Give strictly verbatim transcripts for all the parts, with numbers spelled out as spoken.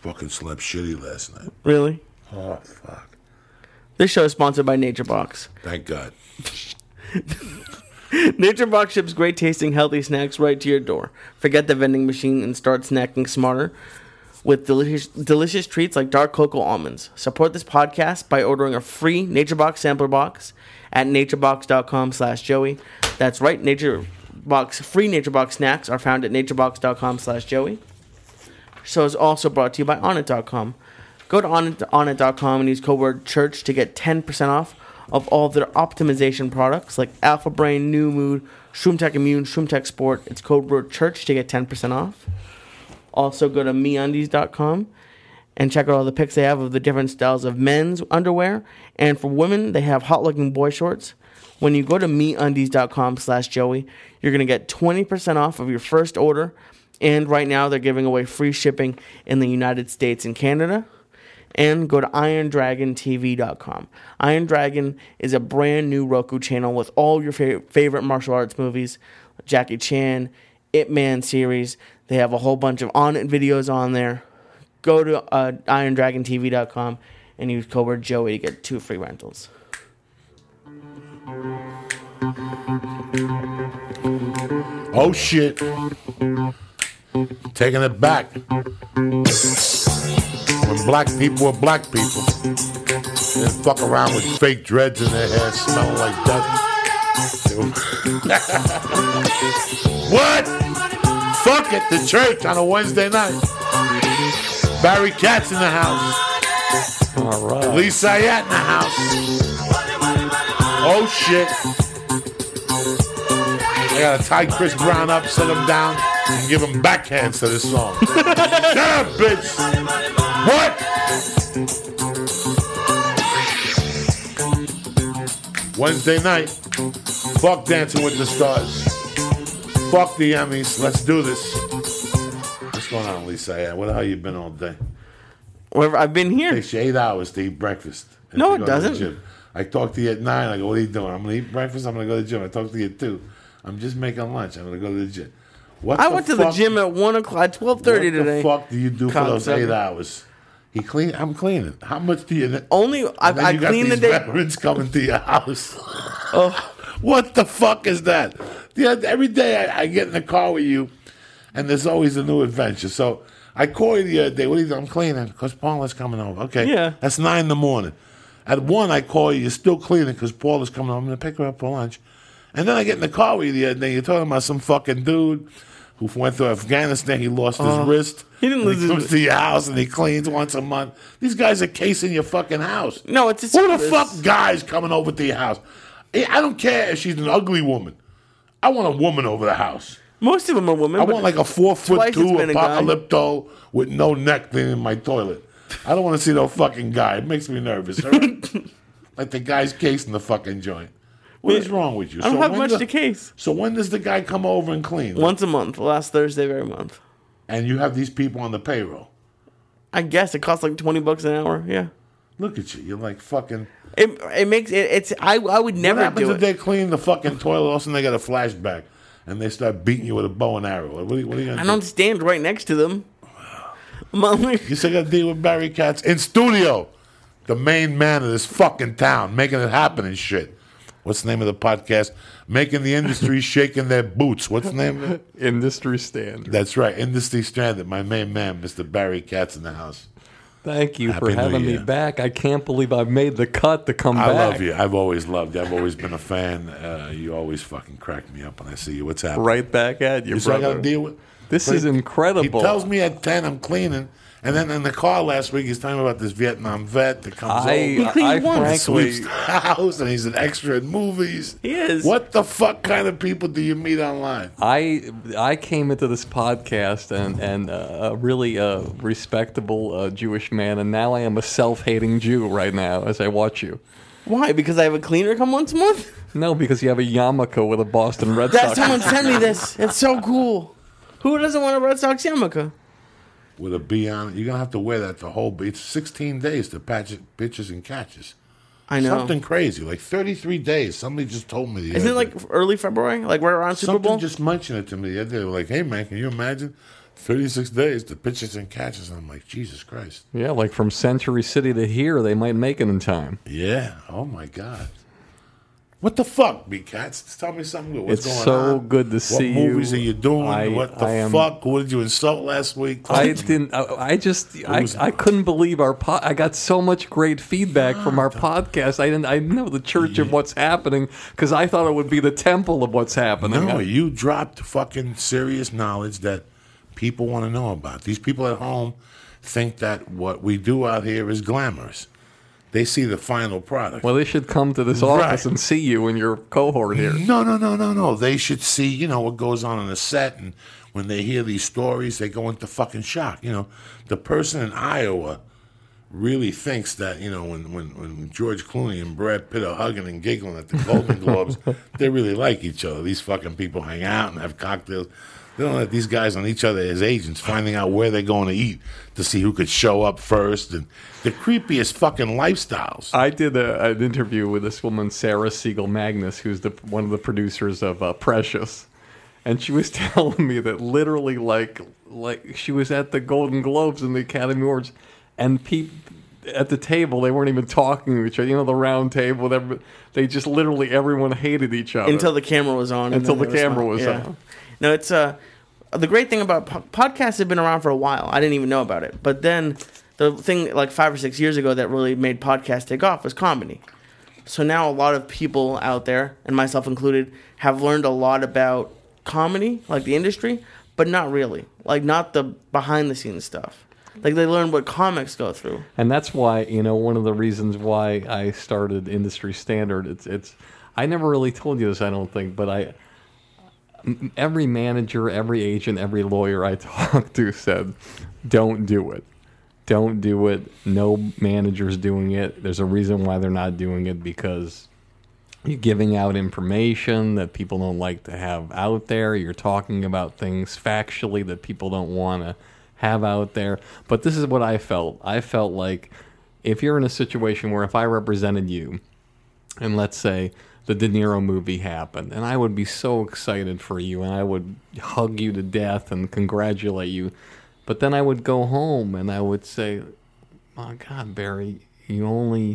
fucking slept shitty last night. Really? Oh, fuck. This show is sponsored by NatureBox. Thank God. NatureBox ships great tasting, healthy snacks right to your door. Forget the vending machine and start snacking smarter with delicious, delicious treats like dark cocoa almonds. Support this podcast by ordering a free NatureBox sampler box at naturebox.com slash Joey. That's right, NatureBox free NatureBox snacks are found at naturebox.com slash Joey. So it's also brought to you by Onnit dot com. Go to Onnit dot com and use code word CHURCH to get ten percent off of all of their optimization products like Alpha Brain, New Mood, ShroomTech Immune, ShroomTech Sport. It's code word CHURCH to get ten percent off. Also go to me undies dot com and check out all the pics they have of the different styles of men's underwear. And for women, they have hot-looking boy shorts. When you go to me undies dot com slash Joey, you're going to get twenty percent off of your first order. And right now, they're giving away free shipping in the United States and Canada. And go to iron dragon T V dot com. Iron Dragon is a brand new Roku channel with all your fa- favorite martial arts movies, Jackie Chan, Ip Man series. They have a whole bunch of on-it videos on there. Go to uh, iron dragon T V dot com and use code word Joey to get two free rentals. Oh, shit. Taking it back. When black people were black people. They didn't fuck around with fake dreads in their hair smelling like dust. What? Fuck it, the church on a Wednesday night. Barry Katz in the house. All right. Lee Sayat in the house. Oh, shit. I gotta tie Chris Brown up, set him down, and give him backhands to this song. Shut up, bitch! What? Wednesday night. Fuck Dancing with the Stars. Fuck the Emmys. Let's do this. What's going on, Lisa? Yeah, where the hell you been all day? Wherever I've been here. It takes you eight hours to eat breakfast. No, to it go to the doesn't. gym. I talk to you at nine. I go, what are you doing? I'm going to eat breakfast. I'm going to go to the gym. I talk to you at two. I'm just making lunch. I'm going to go to the gym. What I the went to fuck? the gym at one o'clock, at twelve thirty today. What the fuck do you do for those Concept. eight hours? He clean. I'm cleaning. How much do you? Only I, And then I you got clean the these day. veterans coming to your house. Oh, What the fuck is that? Yeah, every day I, I get in the car with you, and there's always a new adventure. So I call you the other day. What are you doing? I'm cleaning because Paula's coming over. Okay. Yeah. That's nine in the morning. At one, I call you. You're still cleaning because Paula's coming over. I'm going to pick her up for lunch. And then I get in the car with you the other day. You're talking about some fucking dude who went to Afghanistan. He lost his Uh, wrist. he didn't And lose He his comes wrist. to your house and he cleans once a month. These guys are casing your fucking house. no, it's just Who the fuck guys coming over to your house? I don't care if she's an ugly woman. I want a woman over the house. Most of them are women. I but want like a four foot twice two it's been a guy. apocalypto with no neck cleaning my toilet. I don't want to see no fucking guy. It makes me nervous. All right? Like the guy's casing the fucking joint. What is wrong with you? I don't have when much the- to case. So when does the guy come over and clean? Once a month, last Thursday of every month. And you have these people on the payroll. I guess it costs like twenty bucks an hour. Yeah, Look at you. You're like fucking. it it makes it. It's I I would What never happens do if it. they clean the fucking toilet? All of a sudden they get a flashback and they start beating you with a bow and arrow. What are you, what are you gonna I do? don't stand right next to them. I'm like, You still got to deal with Barry Katz in studio, the main man of this fucking town, making it happen and shit. What's the name of the podcast? Making the industry shaking their boots. What's the name of it? Industry standard. That's right, Industry Standard. My main man, Mister Barry Katz, in the house. Thank you Happy for New having me Year. back. I can't believe I've made the cut to come I back. love you. I've always loved you. I've always been a fan. Uh, you always fucking crack me up when I see you. What's happening? Right back at you, You see I got brother. to deal with. This Like, is incredible. He tells me at ten I'm cleaning, and then in the car last week he's telling me about this Vietnam vet that comes I, over. cleaned I once. And frankly, sweeps the house, and he's an extra in movies. He is. What the fuck kind of people do you meet online? I I came into this podcast and and uh, a really uh, respectable uh, Jewish man, and now I am a self-hating Jew right now as I watch you. why? Because I have a cleaner come once a month. No, because you have a yarmulke with a Boston Red That Sox. someone sent me this. It's so cool. Who doesn't want a Red Sox yarmulke? With a B on it, you're gonna have to wear that the whole. It's sixteen days to patch it, pitches and catches. I know. Something crazy, like thirty-three days. Somebody just told me. The Isn't it other like day. early February? Like we're around Super Something Bowl? just mentioned it to me the other day. Like, hey man, can you imagine thirty-six days to pitches and catches. I'm like, Jesus Christ. Yeah, like from Century City to here, they might make it in time. Yeah. Oh, my God. What the fuck, B-Cats? Tell me something good. What's It's going on? so good to see you. What movies are you doing? I- what the I am- fuck? What did you insult last week? Talk I to me. didn't. I, I just. I, was- I couldn't believe our. Po- I got so much great feedback from our podcast. I didn't. I didn't know the church of what's happening because I thought it would be the temple of what's happening. No, you dropped fucking serious knowledge that people want to know about. These people at home think that what we do out here is glamorous. They see the final product. Well, they should come to this office Right. and see you and your cohort here. No, no, no, no, no. They should see, you know, what goes on on the set, and when they hear these stories, they go into fucking shock. You know, the person in Iowa really thinks that, you know, when, when, when George Clooney and Brad Pitt are hugging and giggling at the Golden Globes, they really like each other. These fucking people hang out and have cocktails. They don't let these guys on each other as agents, finding out where they're going to eat to see who could show up first. And the creepiest fucking lifestyles. I did a, an interview with this woman, Sarah Siegel Magnus, who's the one of the producers of uh, Precious, and she was telling me that literally, like, like she was at the Golden Globes and the Academy Awards, and people at the table they weren't even talking to each other. You know, the round table. With every, they just literally everyone hated each other Until the camera was on. and Until then the it camera fine. was Yeah. on. No, it's uh, the great thing about po- podcasts have been around for a while. I didn't even know about it. But then the thing like five or six years ago that really made podcasts take off was comedy. So now a lot of people out there, and myself included, have learned a lot about comedy, like the industry, but not really. Like not the behind the scenes stuff. Like they learn what comics go through. And that's why, you know, one of the reasons why I started Industry Standard, it's, it's, I never really told you this, I don't think, but I, m- every manager, every agent, every lawyer I talked to said, don't do it. Don't do it. No manager's doing it. There's a reason why they're not doing it, because you're giving out information that people don't like to have out there. You're talking about things factually that people don't want to have out there. But this is what I felt. I felt like if you're in a situation where if I represented you, and let's say the De Niro movie happened, and I would be so excited for you, and I would hug you to death and congratulate you, but then I would go home and I would say, "My God, Barry, you only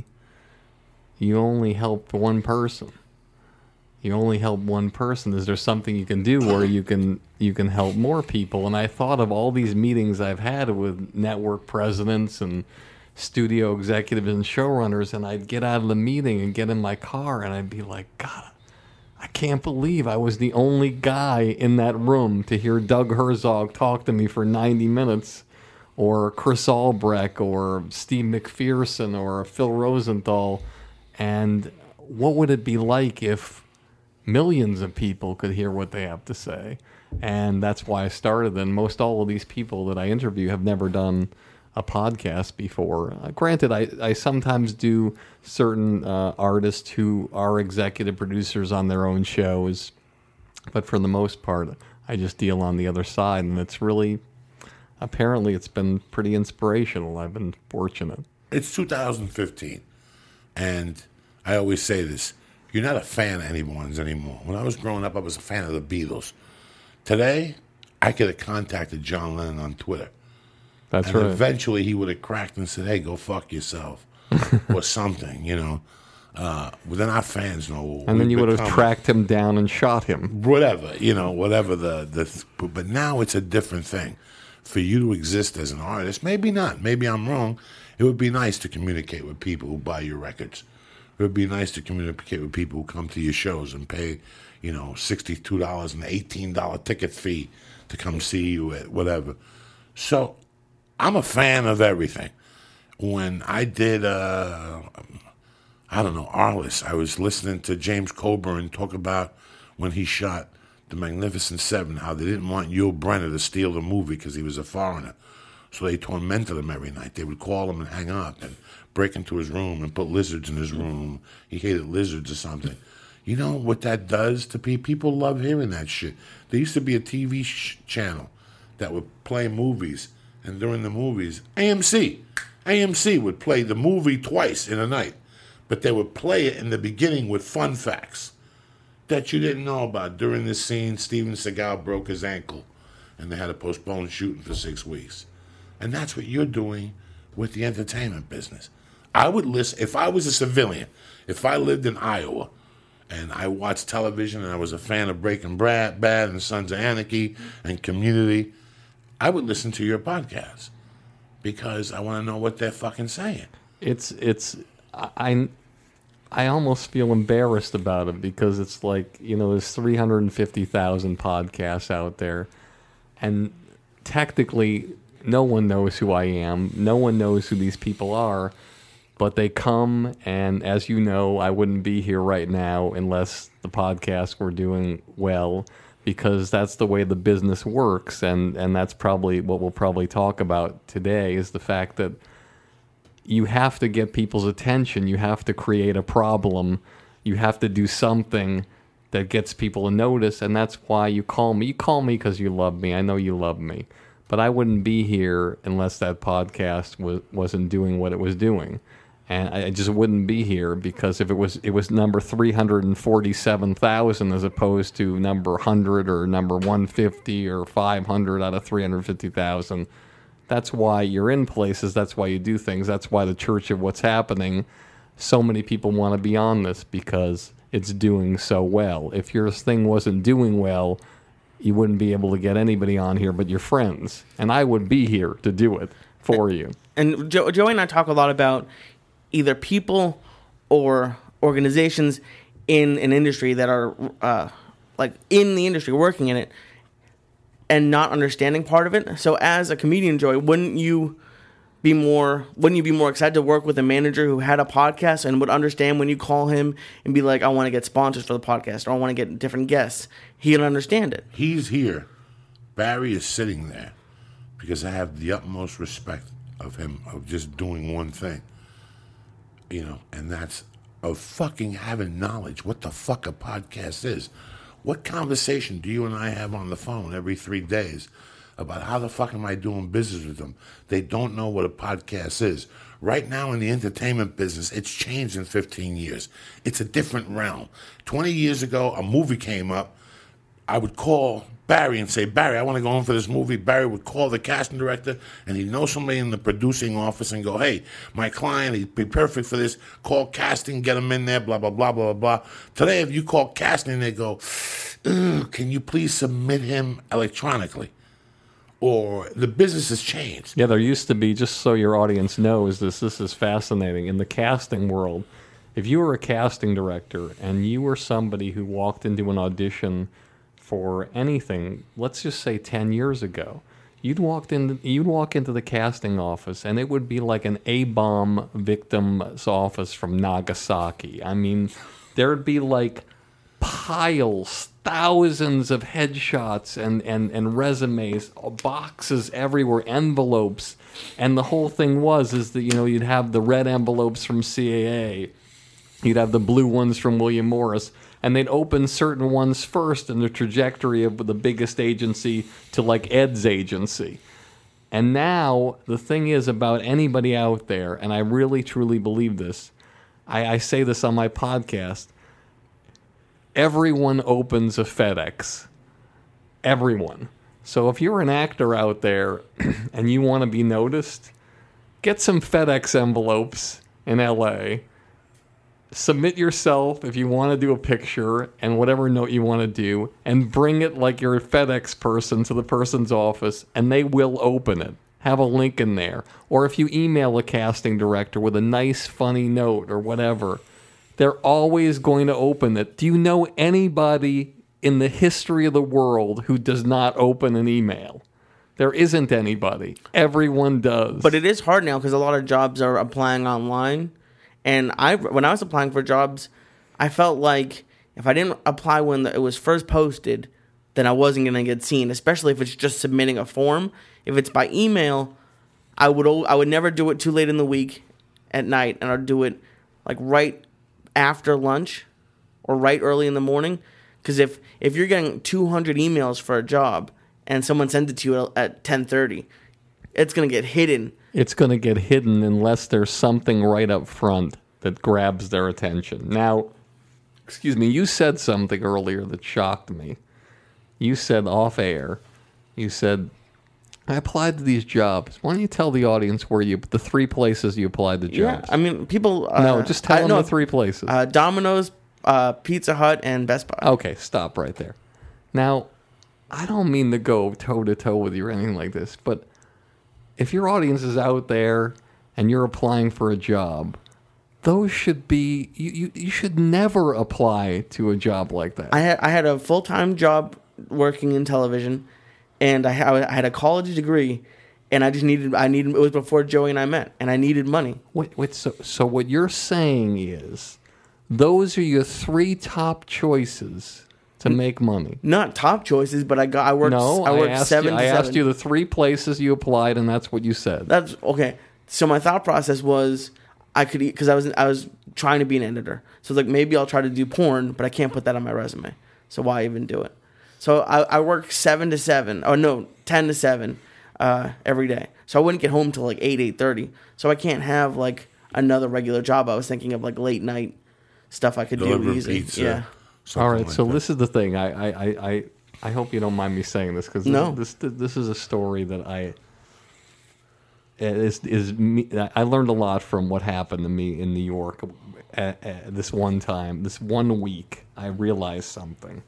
you only helped one person. You only help one person. Is there something you can do where you can you can help more people?" And I thought of all these meetings I've had with network presidents and studio executives and showrunners, and I'd get out of the meeting and get in my car, and I'd be like, God, I can't believe I was the only guy in that room to hear Doug Herzog talk to me for ninety minutes, or Chris Albrecht, or Steve McPherson, or Phil Rosenthal. And what would it be like if millions of people could hear what they have to say? And that's why I started. And most all of these people that I interview have never done a podcast before. Uh, granted, I, I sometimes do certain uh, artists who are executive producers on their own shows, but for the most part, I just deal on the other side, and it's really, apparently it's been pretty inspirational. I've been fortunate. It's two thousand fifteen, and I always say this, you're not a fan of anyone's anymore. When I was growing up, I was a fan of the Beatles. Today, I could have contacted John Lennon on Twitter. That's And right. eventually he would have cracked and said, hey, go fuck yourself, or something, you know. Uh, well, they're not fans, no. And then We've you would have become- tracked him down and shot him. Whatever, you know, whatever the, the... But now it's a different thing. For you to exist as an artist, maybe not, maybe I'm wrong, it would be nice to communicate with people who buy your records. It would be nice to communicate with people who come to your shows and pay, you know, sixty-two dollars and eighteen dollars ticket fee to come see you at whatever. So I'm a fan of everything. When I did, uh, I don't know, Arliss, I was listening to James Coburn talk about when he shot The Magnificent Seven, how they didn't want Yul Brynner to steal the movie because he was a foreigner. So they tormented him every night. They would call him and hang up and break into his room and put lizards in his room. He hated lizards or something. You know what that does to people? People love hearing that shit. There used to be a T V sh- channel that would play movies, and during the movies, A M C, A M C would play the movie twice in a night, but they would play it in the beginning with fun facts that you didn't know about. During this scene, Steven Seagal broke his ankle. and they had to postpone shooting for six weeks. And that's what you're doing with the entertainment business. I would listen, if I was a civilian, if I lived in Iowa, and I watched television and I was a fan of Breaking Bad and Sons of Anarchy and Community, I would listen to your podcast because I want to know what they're fucking saying. It's, it's, I, I almost feel embarrassed about it because it's like, you know, there's three hundred fifty thousand podcasts out there, and technically no one knows who I am. No one knows who these people are, but they come, and as you know, I wouldn't be here right now unless the podcast were doing well, because that's the way the business works, and, and that's probably what we'll probably talk about today, is the fact that you have to get people's attention. You have to create a problem. You have to do something that gets people to notice, and that's why you call me. You call me because you love me. I know you love me. But I wouldn't be here unless that podcast was, wasn't doing what it was doing. And I just wouldn't be here because if it was it was number three hundred forty-seven thousand as opposed to number one hundred or number one hundred fifty or five hundred out of three hundred fifty thousand, that's why you're in places. That's why you do things. That's why the Church of What's Happening, so many people want to be on this because it's doing so well. If your thing wasn't doing well, you wouldn't be able to get anybody on here but your friends. And I would be here to do it for you. And jo- Joey and I talk a lot about either people or organizations in an industry that are uh, like in the industry, working in it, and not understanding part of it. So as a comedian, Joey, wouldn't you be more wouldn't you be more excited to work with a manager who had a podcast and would understand when you call him and be like, I want to get sponsors for the podcast, or I want to get different guests? He'll understand it. He's here. Barry is sitting there because I have the utmost respect of him, of just doing one thing. You know, and that's of fucking having knowledge. What the fuck a podcast is. What conversation do you and I have on the phone every three days about how the fuck am I doing business with them? They don't know what a podcast is. Right now in the entertainment business, it's changed in fifteen years. It's a different realm. twenty years ago, a movie came up. I would call Barry and say, Barry, I want to go in for this movie. Barry would call the casting director, and he'd know somebody in the producing office and go, hey, my client, he'd be perfect for this. Call casting, get him in there, blah, blah, blah, blah, blah. Today, if you call casting, they go, can you please submit him electronically? Or the business has changed. Yeah, there used to be, just so your audience knows this, this is fascinating. In the casting world, if you were a casting director and you were somebody who walked into an audition for anything, let's just say ten years ago, you'd walked in, you'd walk into the casting office, and it would be like an A-bomb victim's office from Nagasaki. I mean, there'd be like piles, thousands of headshots and, and, and resumes, boxes everywhere, envelopes, and the whole thing was is that, you know, you'd have the red envelopes from C A A, you'd have the blue ones from William Morris, and they'd open certain ones first in the trajectory of the biggest agency to like Ed's agency. And now the thing is about anybody out there, and I really truly believe this, I, I say this on my podcast, everyone opens a FedEx. Everyone. So if you're an actor out there and you want to be noticed, get some FedEx envelopes in L A, submit yourself if you want to do a picture and whatever note you want to do, and bring it like you're a FedEx person to the person's office, and they will open it. Have a link in there. Or if you email a casting director with a nice, funny note or whatever, they're always going to open it. Do you know anybody in the history of the world who does not open an email? There isn't anybody. Everyone does. But it is hard now because a lot of jobs are applying online. And I, when I was applying for jobs, I felt like if I didn't apply when it was first posted, then I wasn't going to get seen, especially if it's just submitting a form. If it's by email, I would I would never do it too late in the week at night, and I'd do it like right after lunch or right early in the morning. Because if, if you're getting two hundred emails for a job and someone sends it to you at ten thirty, it's going to get hidden. It's going to get hidden unless there's something right up front that grabs their attention. Now, excuse me, you said something earlier that shocked me. You said off air You said, I applied to these jobs. Why don't you tell the audience where you, the three places you applied to Yeah, jobs? I mean, people. Uh, no, just tell I, them no, the three places. Uh, Domino's, uh, Pizza Hut, and Best Buy. Okay, stop right there. Now, I don't mean to go toe to toe with you or anything like this, but if your audience is out there and you're applying for a job, those should be you. You, you should never apply to a job like that. I had I had a full time job working in television, and I had, I had a college degree, and I just needed I needed it was before Joey and I met, and I needed money. Wait, wait. So, so what you're saying is, those are your three top choices to make money. Not top choices, but I got I worked. No, I worked I asked seven. you. to I seven. asked you the three places you applied, and that's what you said. That's okay. So my thought process was I could because I was I was trying to be an editor. So it's like maybe I'll try to do porn, but I can't put that on my resume. So why even do it? So I, I work seven to seven. Oh no, ten to seven uh, every day. So I wouldn't get home till like eight eight thirty. So I can't have like another regular job. I was thinking of like late night stuff I could Deliver do easy. pizza. Yeah. All right, like so that. this is the thing. I, I, I, I, I hope you don't mind me saying this because this, No. this this is a story that I is is me, I learned a lot from what happened to me in New York at, at this one time. This one week, I realized something.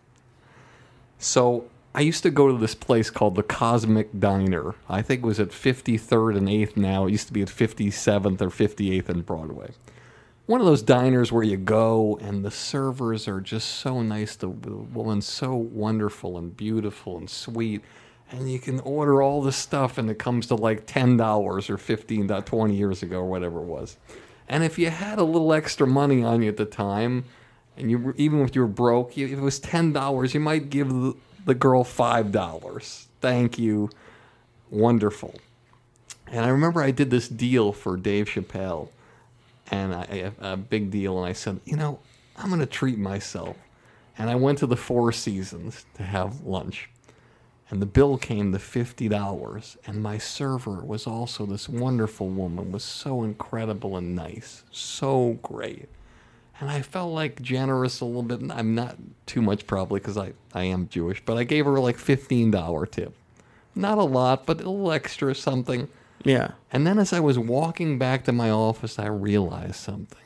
So I used to go to this place called the Cosmic Diner. I think it was at fifty-third and eighth now. It used to be at fifty-seventh or fifty-eighth and Broadway. One of those diners where you go and the servers are just so nice. The woman's so wonderful and beautiful and sweet. And you can order all this stuff and it comes to like ten dollars or fifteen dollars, twenty years ago or whatever it was. And if you had a little extra money on you at the time, and you were, even if you were broke, if it was ten dollars, you might give the, the girl five dollars. Thank you. Wonderful. And I remember I did this deal for Dave Chappelle. And I, a big deal, and I said, you know, I'm going to treat myself. And I went to the Four Seasons to have lunch. And the bill came to fifty dollars. And my server was also this wonderful woman, was so incredible and nice. So great. And I felt like generous a little bit. I'm not too much probably because I, I am Jewish. But I gave her like fifteen dollars tip. Not a lot, but a little extra something. Yeah. And then as I was walking back to my office, I realized something.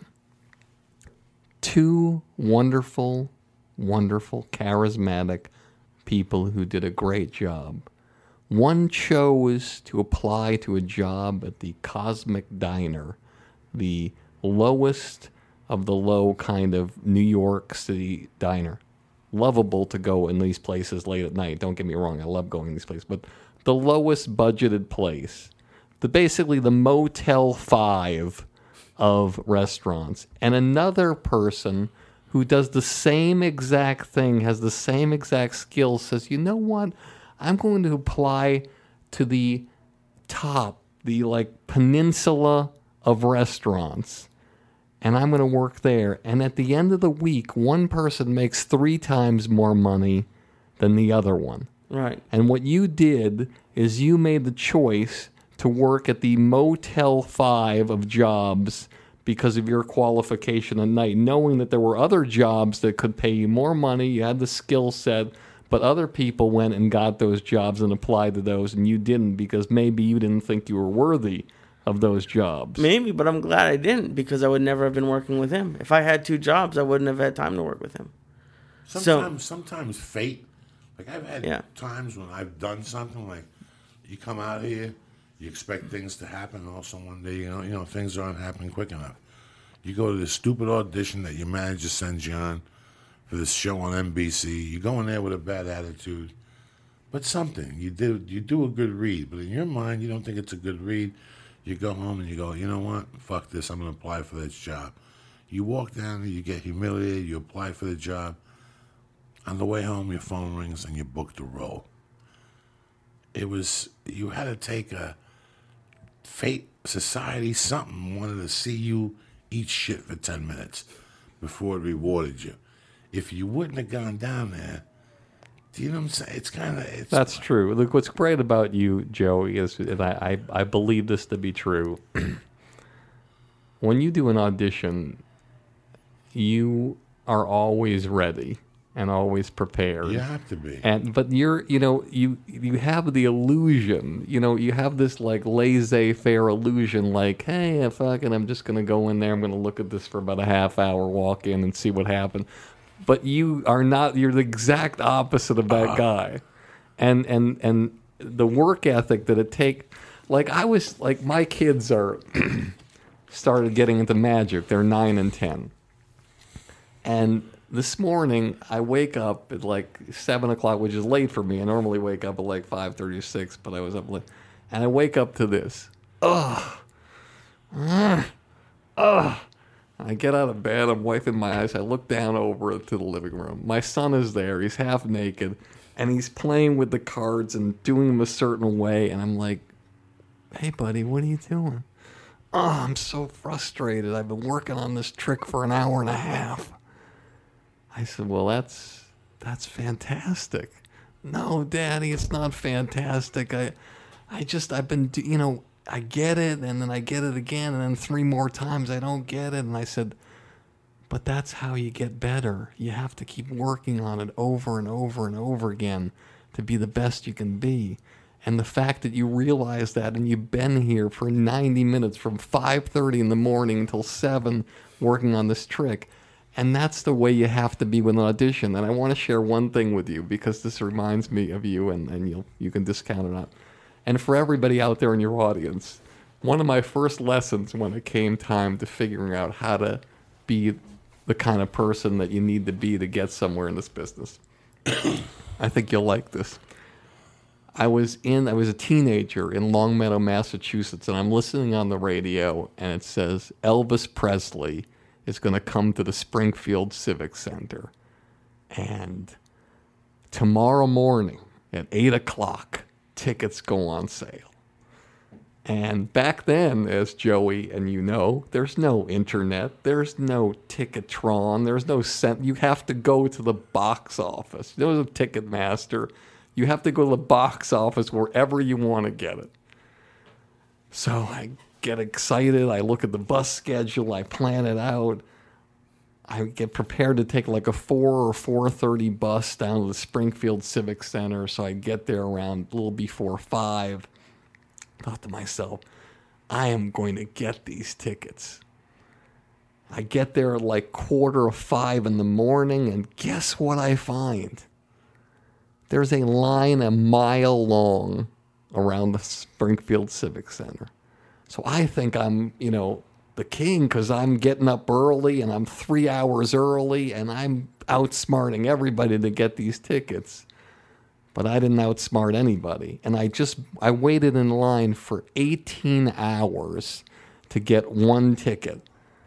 Two wonderful, wonderful, charismatic people who did a great job. One chose to apply to a job at the Cosmic Diner, the lowest of the low kind of New York City diner. Lovable to go in these places late at night. Don't get me wrong, I love going in these places. But the lowest budgeted place. The basically the Motel five of restaurants. And another person who does the same exact thing, has the same exact skills, says, you know what? I'm going to apply to the top, the like peninsula of restaurants. And I'm going to work there. And at the end of the week, one person makes three times more money than the other one. Right. And what you did is you made the choice to work at the Motel five of jobs because of your qualification at night, knowing that there were other jobs that could pay you more money, you had the skill set, but other people went and got those jobs and applied to those, and you didn't because maybe you didn't think you were worthy of those jobs. Maybe, but I'm glad I didn't because I would never have been working with him. If I had two jobs, I wouldn't have had time to work with him. Sometimes, so, sometimes fate. Like I've had yeah. times when I've done something like you come out here, you expect things to happen. Also, one day, you know, you know, things aren't happening quick enough. You go to this stupid audition that your manager sends you on for this show on N B C. You go in there with a bad attitude, but something you do, you do a good read. But in your mind, you don't think it's a good read. You go home and you go, you know what? Fuck this. I'm going to apply for this job. You walk down there, you get humiliated. You apply for the job. On the way home, your phone rings and you booked a role. It was, you had to take a fate, society, something wanted to see you eat shit for ten minutes before it rewarded you. If you wouldn't have gone down there, do you know what I'm saying? It's kind of... That's true. Look, what's great about you, Joey, is, and I, I, I believe this to be true, when you do an audition, you are always ready. and always prepared. You have to be. And but you're, you know, you you have the illusion, you know, you have this like laissez-faire illusion, like, hey, fucking, I'm just gonna go in there, I'm gonna look at this for about a half hour, walk in and see what happened. But you are not. You're the exact opposite of that uh. guy, and and and the work ethic that it take. Like I was like my kids are started getting into magic. They're nine and ten, and this morning, I wake up at like seven o'clock, which is late for me. I normally wake up at like five thirty or six, but I was up late. And I wake up to this. Ugh. Ugh. Ugh. I get out of bed. I'm wiping my eyes. I look down over to the living room. My son is there. He's half naked. And he's playing with the cards and doing them a certain way. And I'm like, hey, buddy, what are you doing? Oh, I'm so frustrated. I've been working on this trick for an hour and a half. I said, well, that's that's fantastic. No, Daddy, it's not fantastic. I I just, I've been, you know, I get it, and then I get it again, and then three more times I don't get it. And I said, but that's how you get better. You have to keep working on it over and over and over again to be the best you can be. And the fact that you realize that and you've been here for ninety minutes from five thirty in the morning until seven working on this trick. And that's the way you have to be with an audition. And I want to share one thing with you because this reminds me of you, and, and you'll, you can discount it out. And for everybody out there in your audience, one of my first lessons when it came time to figuring out how to be the kind of person that you need to be to get somewhere in this business, I think you'll like this. I was in, I was a teenager in Longmeadow, Massachusetts, and I'm listening on the radio, and it says Elvis Presley is going to come to the Springfield Civic Center. And tomorrow morning at eight o'clock, tickets go on sale. And back then, as Joey and you know, there's no internet, there's no Ticketron, there's no cent. You have to go to the box office. There was a Ticketmaster. You have to go to the box office wherever you want to get it. So I get excited. I look at the bus schedule. I plan it out. I get prepared to take like a four or four thirty bus down to the Springfield Civic Center. So I get there around a little before five. Thought to myself, I am going to get these tickets. I get there at like quarter of five in the morning, and guess what I find? There's a line a mile long around the Springfield Civic Center. So I think I'm, you know, the king because I'm getting up early and I'm three hours early and I'm outsmarting everybody to get these tickets. But I didn't outsmart anybody. And I just, I waited in line for eighteen hours to get one ticket.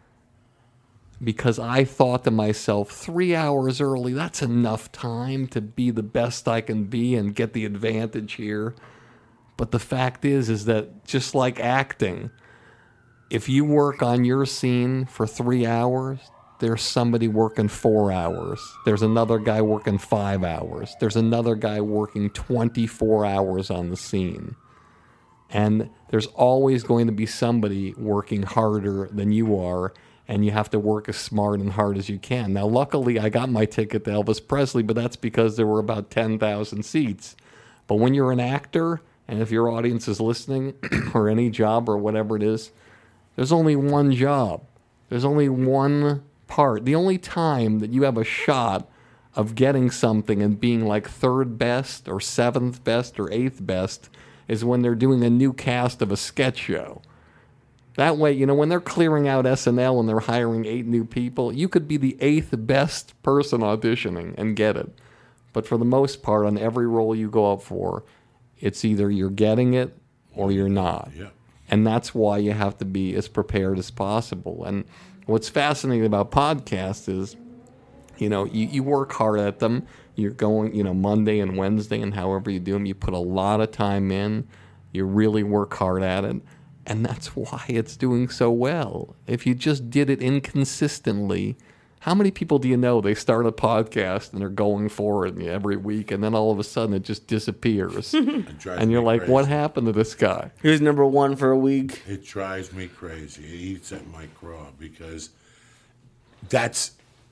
Because I thought to myself, three hours early, that's enough time to be the best I can be and get the advantage here. But the fact is, is that just like acting, if you work on your scene for three hours, there's somebody working four hours. There's another guy working five hours. There's another guy working twenty-four hours on the scene. And there's always going to be somebody working harder than you are, and you have to work as smart and hard as you can. Now, luckily, I got my ticket to Elvis Presley, but that's because there were about ten thousand seats. But when you're an actor, and if your audience is listening, or any job or whatever it is, there's only one job. There's only one part. The only time that you have a shot of getting something and being like third best or seventh best or eighth best is when they're doing a new cast of a sketch show. That way, you know, when they're clearing out S N L and they're hiring eight new people, you could be the eighth best person auditioning and get it. But for the most part, on every role you go up for, it's either you're getting it or you're not. Yeah. And that's why you have to be as prepared as possible. And what's fascinating about podcasts is, you know, you, you work hard at them. You're going, you know, Monday and Wednesday and however you do them, you put a lot of time in. You really work hard at it. And that's why it's doing so well. If you just did it inconsistently, how many people do you know they start a podcast and they're going for it every week, and then all of a sudden it just disappears? And you're like, crazy. What happened to this guy? He was number one for a week. It drives me crazy. It eats at my craw because that's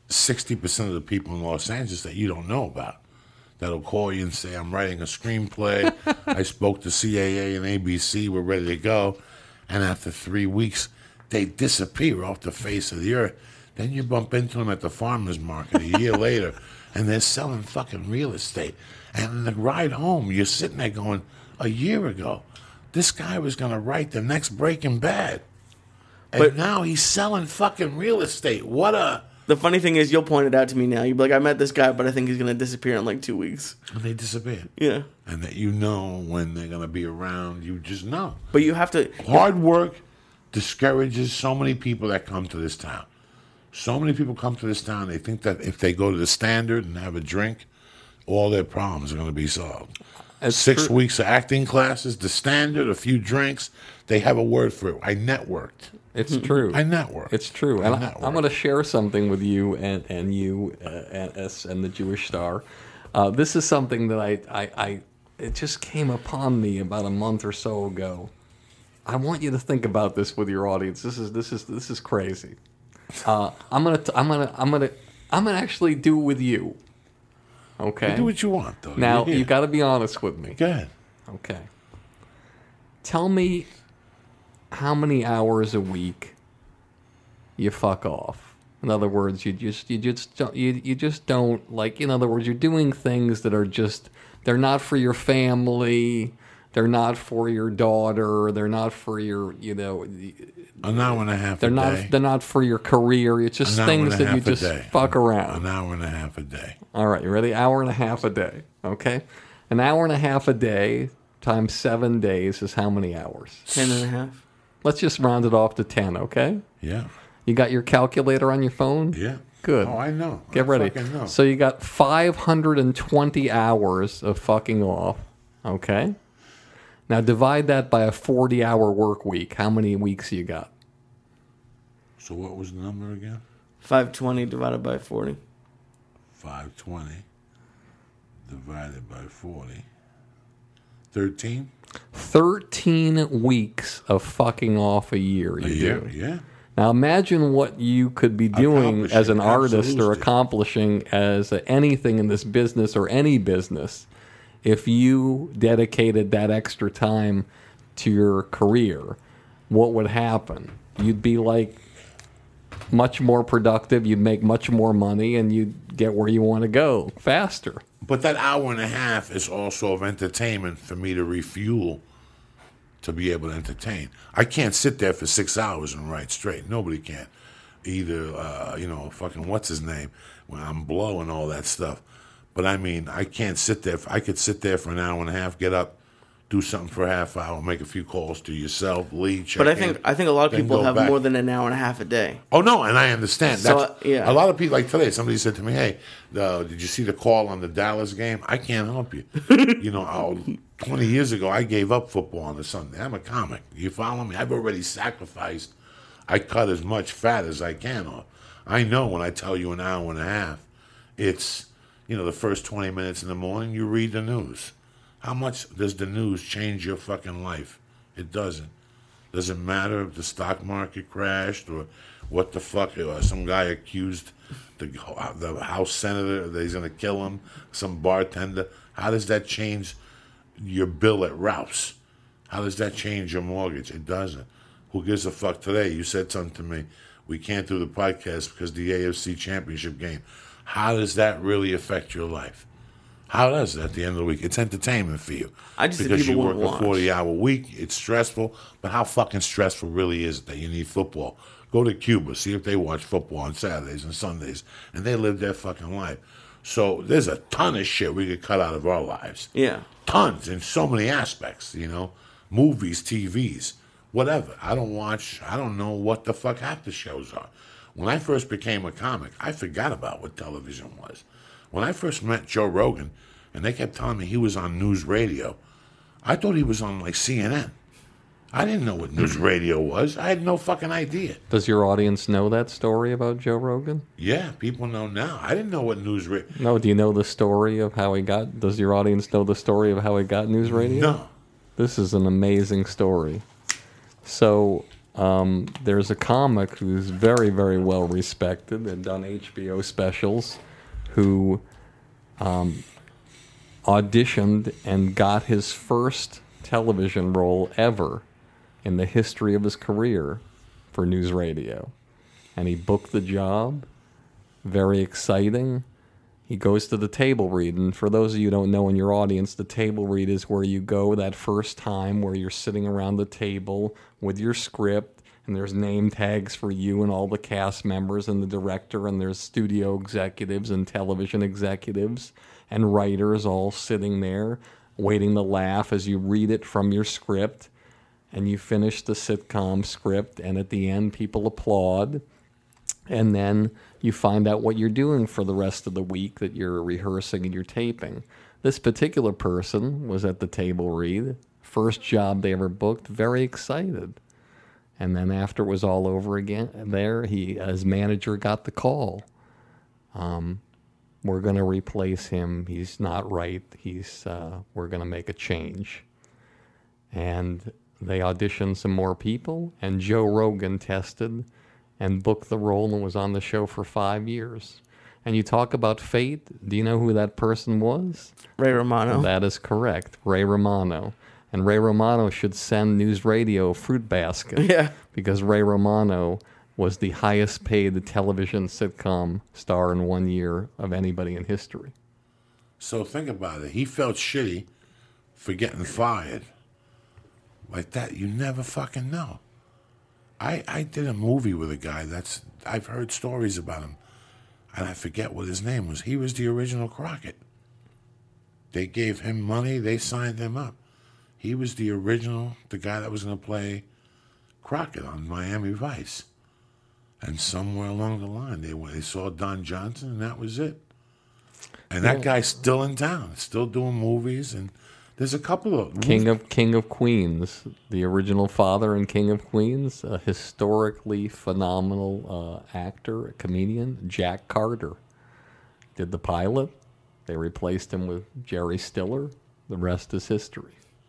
sixty percent of the people in Los Angeles that you don't know about. That'll call you and say, I'm writing a screenplay. I spoke to C A A and A B C. We're ready to go. And after three weeks, they disappear off the face of the earth. Then you bump into them at the farmer's market a year later, and they're selling fucking real estate. And on the ride home, you're sitting there going, a year ago, this guy was going to write the next Breaking Bad. And But- now he's selling fucking real estate. What a... The funny thing is, you'll point it out to me now. You'll be like, I met this guy, but I think he's going to disappear in like two weeks. And they disappear. Yeah. And that you know when they're going to be around. You just know. But you have to... Hard work discourages so many people that come to this town. So many people come to this town, they think that if they go to the Standard and have a drink, all their problems are going to be solved. It's Six true. weeks of acting classes, the Standard, a few drinks, they have a word for it. I networked. It's true. I networked. It's true. I And I, networked. I'm going to share something with you and, and you uh, and us and the Jewish Star. Uh, this is something that I, I, I, it just came upon me about a month or so ago. I want you to think about this with your audience. This is this is this is crazy. Uh, I'm gonna t- I'm gonna I'm gonna I'm gonna actually do it with you. Okay. You do what you want, though. Now You're here. you got to be honest with me. Go ahead. Okay. Tell me how many hours a week you fuck off. In other words, you just you just don't you, you just don't like in other words, you're doing things that are just they're not for your family, they're not for your daughter, they're not for your you know An hour and a half they're a not day. they're not for your career. It's just An hour things and a that you half a just day. fuck around. An hour and a half a day. All right, you ready? Hour and a half a day. Okay, an hour and a half a day times seven days is how many hours? Ten and a half. Let's just round it off to ten. Okay. Yeah. You got your calculator on your phone? Yeah. Good. Oh, I know. Get I ready. fucking know. So you got five hundred twenty hours of fucking off. Okay. Now divide that by a forty-hour work week. How many weeks you got? So what was the number again? five twenty divided by forty. five twenty divided by forty. thirteen? thirteen weeks of fucking off a year. You A year? do. Yeah. Now imagine what you could be doing as an Accomplishing, artist or absolutely. accomplishing as a, anything in this business or any business if you dedicated that extra time to your career. What would happen? You'd be like much more productive, you'd make much more money, and you'd get where you want to go faster. But that hour and a half is also of entertainment for me to refuel to be able to entertain. I can't sit there for six hours and write straight. Nobody can. Either, uh, you know, fucking what's his name, when I'm blowing all that stuff. But I mean, I can't sit there. I could sit there for an hour and a half, get up, do something for a half hour, make a few calls to yourself, lead, check But I in, think I think a lot of then people go have back. more than an hour and a half a day. Oh no, and I understand. So, That's, uh, yeah. A lot of people, like today, somebody said to me, "Hey, uh, did you see the call on the Dallas game? I can't help you." you know, I'll, twenty years ago, I gave up football on a Sunday. I'm a comic. You follow me? I've already sacrificed. I cut as much fat as I can off. I know when I tell you an hour and a half, it's you know the first twenty minutes in the morning. You read the news. How much does the news change your fucking life? It doesn't. Doesn't matter if the stock market crashed or what the fuck, or some guy accused the, the House senator that he's going to kill him, some bartender. How does that change your bill at Ralph's? How does that change your mortgage? It doesn't. Who gives a fuck today? You said something to me. We can't do the podcast because the A F C Championship game. How does that really affect your life? How does it at the end of the week? It's entertainment for you. I just think because you people work won't a watch. forty-hour week. It's stressful, but how fucking stressful really is it that you need football? Go to Cuba, see if they watch football on Saturdays and Sundays, and they live their fucking life. So there's a ton of shit we could cut out of our lives. Yeah. Tons in so many aspects, you know, movies, T Vs, whatever. I don't watch, I don't know what the fuck half the shows are. When I first became a comic, I forgot about what television was. When I first met Joe Rogan, and they kept telling me he was on news radio, I thought he was on like C N N. I didn't know what news radio was. I had no fucking idea. Does your audience know that story about Joe Rogan? Yeah, people know now. I didn't know what news radio. No, do you know the story of how he got, does your audience know the story of how he got news radio? No. This is an amazing story. So, Um, there's a comic who's very, very well respected and done H B O specials, who um, auditioned and got his first television role ever in the history of his career for news radio. And he booked the job. Very exciting. He goes to the table read, and for those of you who don't know in your audience, the table read is where you go that first time where you're sitting around the table with your script, and there's name tags for you and all the cast members and the director, and there's studio executives and television executives and writers all sitting there waiting to laugh as you read it from your script, and you finish the sitcom script, and at the end people applaud. And then you find out what you're doing for the rest of the week that you're rehearsing and you're taping. This particular person was at the table read, first job they ever booked, very excited. And then after it was all over again, there, he, as manager, got the call. Um, we're going to replace him. He's not right. He's uh, we're going to make a change. And they auditioned some more people, and Joe Rogan tested and booked the role and was on the show for five years. And you talk about fate. Do you know who that person was? Ray Romano. That is correct. Ray Romano. And Ray Romano should send News Radio a fruit basket. Yeah. Because Ray Romano was the highest paid television sitcom star in one year of anybody in history. So think about it. He felt shitty for getting fired. Like that, you never fucking know. I, I did a movie with a guy that's, I've heard stories about him, and I forget what his name was. He was the original Crockett. They gave him money, they signed him up. He was the original, the guy that was going to play Crockett on Miami Vice. And somewhere along the line, they, they saw Don Johnson, and that was it. And that Yeah. guy's still in town, still doing movies, and there's a couple of... King of King of Queens, the original father in King of Queens, a historically phenomenal uh, actor, a comedian, Jack Carter, did the pilot. They replaced him with Jerry Stiller. The rest is history.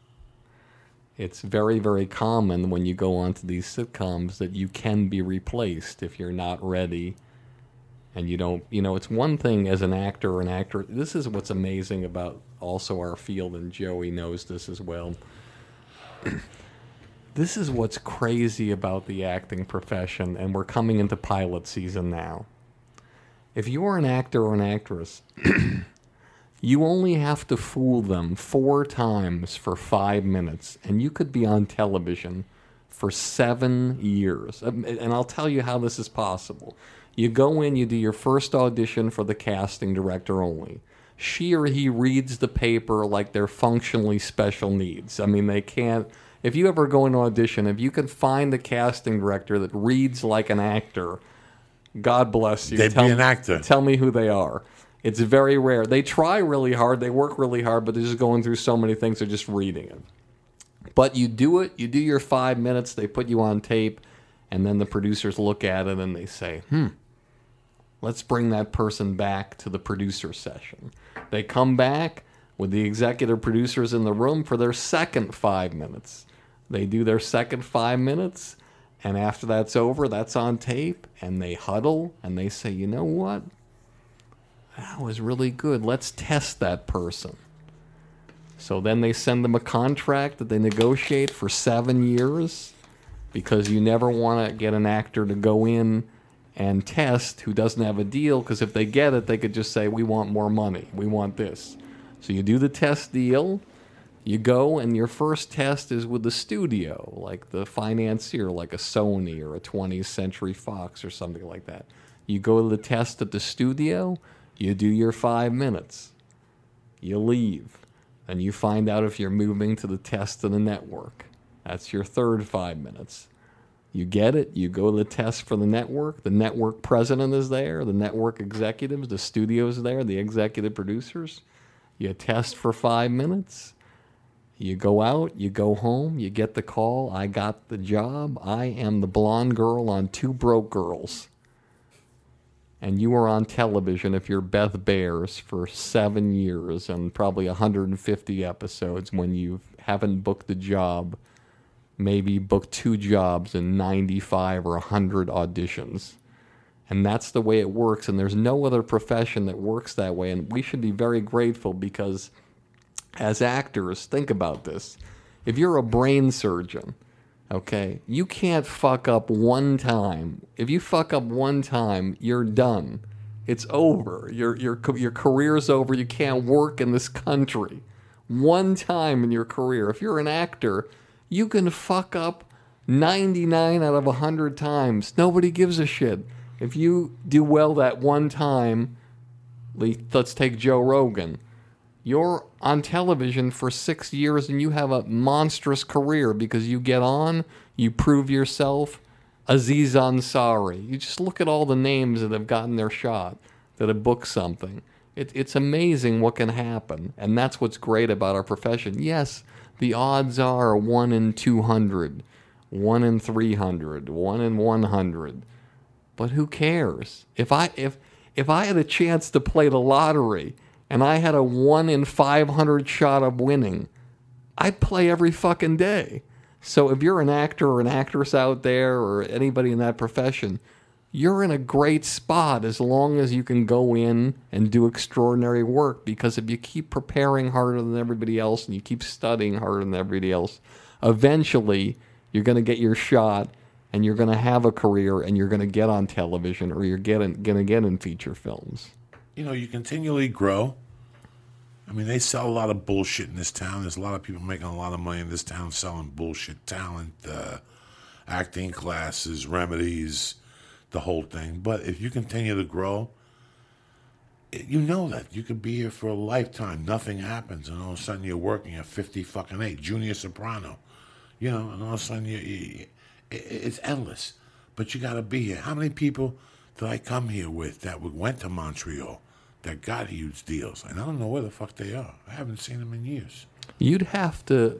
It's very, very common when you go onto these sitcoms that you can be replaced if you're not ready. And you don't, you know, it's one thing as an actor or an actor. This is what's amazing about also our field, and Joey knows this as well. This is what's crazy about the acting profession, and we're coming into pilot season now. If you're an actor or an actress, you only have to fool them four times for five minutes, and you could be on television for seven years. And I'll tell you how this is possible. You go in, you do your first audition for the casting director only. She or he reads the paper like they're functionally special needs. I mean, they can't... If you ever go into audition, if you can find a casting director that reads like an actor, God bless you. They'd tell be an me, actor. Tell me who they are. It's very rare. They try really hard, they work really hard, but they're just going through so many things, they're just reading it. But you do it, you do your five minutes, they put you on tape, and then the producers look at it and they say, hmm, let's bring that person back to the producer session. They come back with the executive producers in the room for their second five minutes. They do their second five minutes, and after that's over, that's on tape, and they huddle, and they say, you know what? That was really good. Let's test that person. So then they send them a contract that they negotiate for seven years because you never want to get an actor to go in and test who doesn't have a deal, because if they get it, they could just say, we want more money. We want this. So you do the test deal. You go, and your first test is with the studio, like the financier, like a Sony or a twentieth Century Fox or something like that. You go to the test at the studio. You do your five minutes. You leave. And you find out if you're moving to the test of the network. That's your third five minutes. You get it. You go to the test for the network. The network president is there. The network executives. The studio's there. The executive producers. You test for five minutes. You go out. You go home. You get the call. I got the job. I am the blonde girl on Two Broke Girls. And you are on television if you're Beth Bears for seven years and probably one hundred fifty episodes when you haven't booked a job maybe book two jobs in ninety-five or one hundred auditions. And that's the way it works, and there's no other profession that works that way, and we should be very grateful because as actors, think about this. If you're a brain surgeon, okay, you can't fuck up one time. If you fuck up one time, you're done. It's over. Your your your career's over. You can't work in this country. One time in your career. If you're an actor, you can fuck up ninety-nine out of one hundred times. Nobody gives a shit. If you do well that one time, let's take Joe Rogan. You're on television for six years and you have a monstrous career because you get on, you prove yourself. Aziz Ansari. You just look at all the names that have gotten their shot, that have booked something. It, it's amazing what can happen. And that's what's great about our profession. Yes, the odds are one in two hundred, one in three hundred, one in one hundred. But who cares? If I if if I had a chance to play the lottery and I had a one in five hundred shot of winning, I'd play every fucking day. So if you're an actor or an actress out there or anybody in that profession, you're in a great spot as long as you can go in and do extraordinary work. Because if you keep preparing harder than everybody else and you keep studying harder than everybody else, eventually you're going to get your shot. And you're going to have a career, and you're going to get on television, or you're getting going to get in feature films. You know, you continually grow. I mean, they sell a lot of bullshit in this town. There's a lot of people making a lot of money in this town selling bullshit, talent, uh, acting classes, remedies, the whole thing. But if you continue to grow, it, you know that. You could be here for a lifetime. Nothing happens, and all of a sudden you're working at fifty fucking eight, junior soprano. You know, and all of a sudden you... you it's endless, but you got to be here. How many people did I come here with that went to Montreal that got huge deals? And I don't know where the fuck they are. I haven't seen them in years. You'd have to,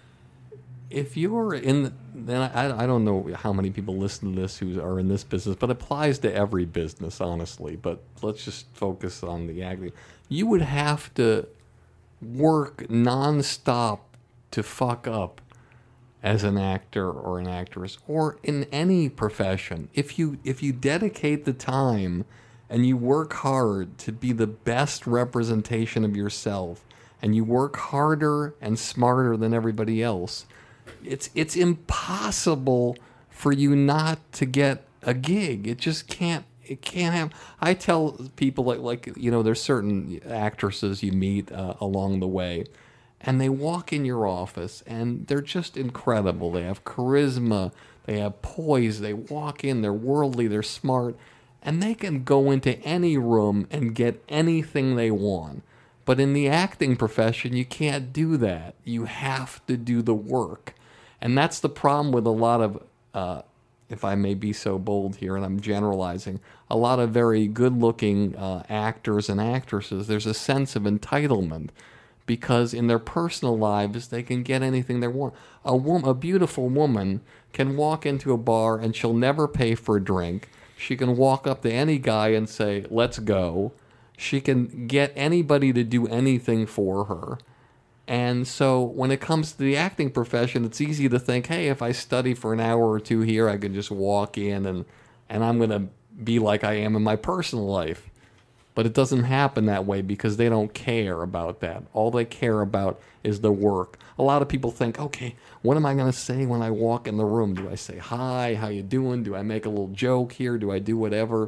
if you're in, then I, I don't know how many people listen to this who are in this business, but it applies to every business, honestly. But let's just focus on the acting. You would have to work nonstop to fuck up as an actor or an actress, or in any profession. If you if you dedicate the time and you work hard to be the best representation of yourself, and you work harder and smarter than everybody else, it's it's impossible for you not to get a gig. It just can't it can't happen. I tell people like like you know, there's certain actresses you meet uh, along the way. And they walk in your office, and they're just incredible. They have charisma. They have poise. They walk in. They're worldly. They're smart. And they can go into any room and get anything they want. But in the acting profession, you can't do that. You have to do the work. And that's the problem with a lot of, uh, if I may be so bold here, and I'm generalizing, a lot of very good-looking uh, actors and actresses. There's a sense of entitlement. Because in their personal lives, they can get anything they want. A, woman, a beautiful woman can walk into a bar and she'll never pay for a drink. She can walk up to any guy and say, let's go. She can get anybody to do anything for her. And so when it comes to the acting profession, it's easy to think, hey, if I study for an hour or two here, I can just walk in and, and I'm going to be like I am in my personal life. But it doesn't happen that way because they don't care about that. All they care about is the work. A lot of people think, okay, what am I going to say when I walk in the room? Do I say, hi, how you doing? Do I make a little joke here? Do I do whatever?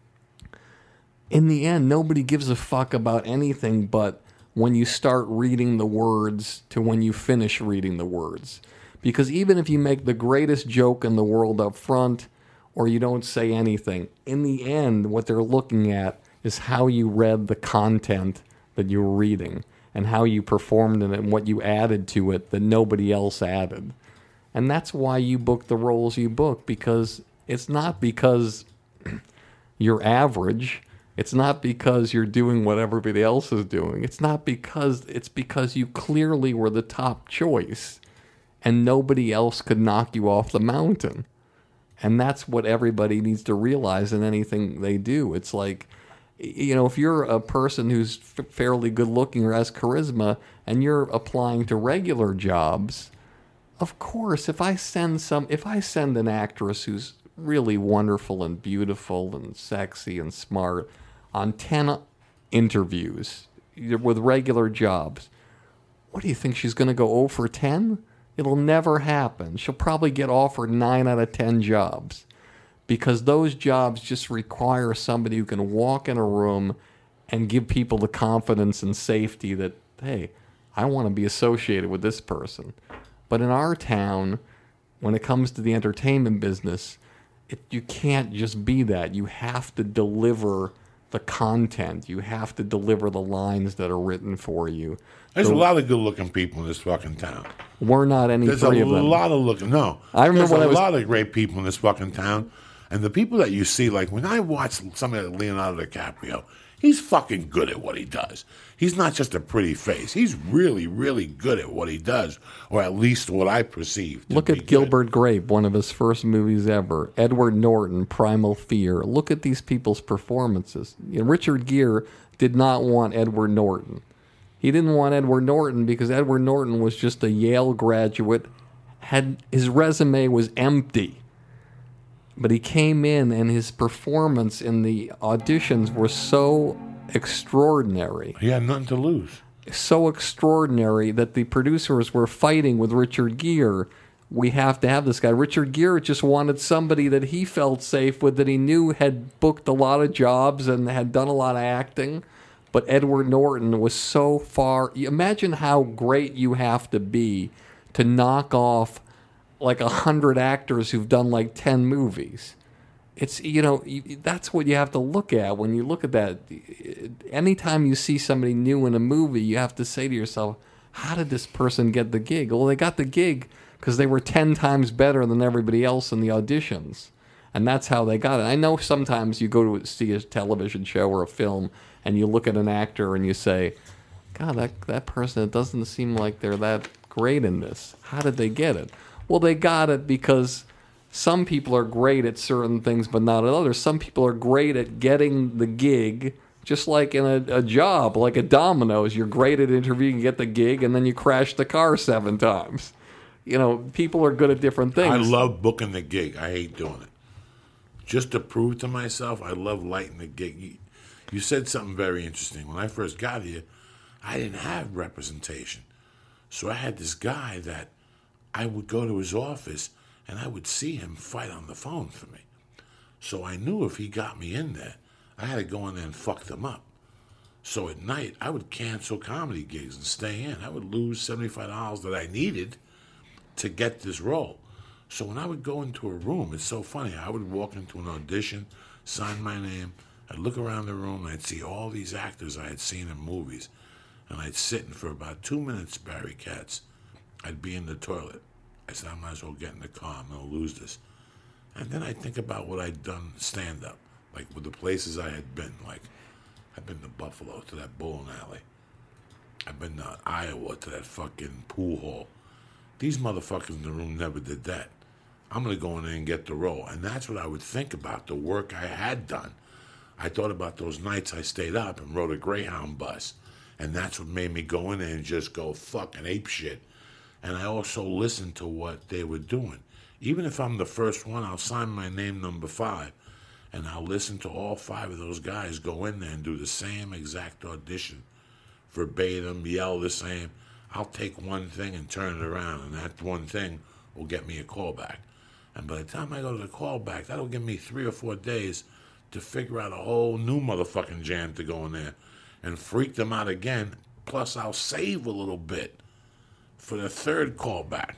In the end, nobody gives a fuck about anything but when you start reading the words to when you finish reading the words. Because even if you make the greatest joke in the world up front or you don't say anything, in the end, what they're looking at is how you read the content that you were reading and how you performed in it and what you added to it that nobody else added. And that's why you book the roles you book, because it's not because you're average. It's not because you're doing what everybody else is doing. It's not because, it's because you clearly were the top choice and nobody else could knock you off the mountain. And that's what everybody needs to realize in anything they do. It's like, you know, if you're a person who's f- fairly good looking or has charisma and you're applying to regular jobs, Of course, if I send some, if I send an actress who's really wonderful and beautiful and sexy and smart on ten interviews with regular jobs, what do you think she's going to go oh for ten? It'll never happen. She'll probably get offered nine out of ten jobs because those jobs just require somebody who can walk in a room and give people the confidence and safety that, hey, I want to be associated with this person. But in our town, when it comes to the entertainment business, it, you can't just be that. You have to deliver the content. You have to deliver the lines that are written for you. There's So a lot of good-looking people in this fucking town. we're not any There's a three of them. lot of looking. No, I remember there's when a I was- lot of great people in this fucking town, and the people that you see, like when I watch somebody like Leonardo DiCaprio, he's fucking good at what he does. He's not just a pretty face. He's really, really good at what he does, or at least what I perceive. To Look be at good. Gilbert Grape, one of his first movies ever. Edward Norton, Primal Fear. Look at these people's performances. You know, Richard Gere did not want Edward Norton. He didn't want Edward Norton because Edward Norton was just a Yale graduate. Had his resume was empty. But he came in and his performance in the auditions were so extraordinary. He had nothing to lose. So extraordinary that the producers were fighting with Richard Gere. We have to have this guy. Richard Gere just wanted somebody that he felt safe with, that he knew had booked a lot of jobs and had done a lot of acting. But Edward Norton was so far... Imagine how great you have to be to knock off like a hundred actors who've done like ten movies. It's, you know, that's what you have to look at when you look at that. Anytime you see somebody new in a movie, you have to say to yourself, how did this person get the gig? Well, they got the gig because they were ten times better than everybody else in the auditions. And that's how they got it. I know sometimes you go to see a television show or a film and you look at an actor and you say, God, that, that person, it doesn't seem like they're that great in this. How did they get it? Well, they got it because some people are great at certain things, but not at others. Some people are great at getting the gig, just like in a, a job, like at Domino's. You're great at interviewing, you get the gig, and then you crash the car seven times. You know, people are good at different things. I love booking the gig. I hate doing it. Just to prove to myself, I love lighting the gig. You, you said something very interesting. When I first got here, I didn't have representation. So I had this guy that I would go to his office and I would see him fight on the phone for me. So I knew if he got me in there, I had to go in there and fuck them up. So at night, I would cancel comedy gigs and stay in. I would lose seventy-five dollars that I needed to get this role. So when I would go into a room, it's so funny. I would walk into an audition, sign my name, I'd look around the room, and I'd see all these actors I had seen in movies. And I'd sit, and for about two minutes, Barry Katz, I'd be in the toilet. I said, I might as well get in the car. I'm going to lose this. And then I'd think about what I'd done stand-up, like with the places I had been. Like, I've been to Buffalo, to that bowling alley. I've been to Iowa, to that fucking pool hall. These motherfuckers in the room never did that. I'm going to go in there and get the role. And that's what I would think about, the work I had done. I thought about those nights I stayed up and rode a Greyhound bus. And that's what made me go in there and just go fucking ape shit. And I also listened to what they were doing. Even if I'm the first one, I'll sign my name number five. And I'll listen to all five of those guys go in there and do the same exact audition. Verbatim, yell the same. I'll take one thing and turn it around. And that one thing will get me a callback. And by the time I go to the callback, that'll give me three or four days to figure out a whole new motherfucking jam to go in there and freak them out again. Plus, I'll save a little bit for the third callback.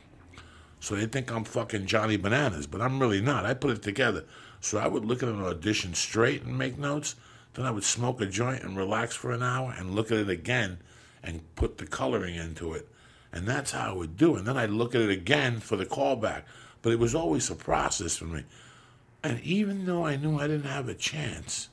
So they think I'm fucking Johnny Bananas, but I'm really not. I put it together. So I would look at an audition straight and make notes. Then I would smoke a joint and relax for an hour and look at it again and put the coloring into it. And that's how I would do it. And then I'd look at it again for the callback. But it was always a process for me. And even though I knew I didn't have a chance,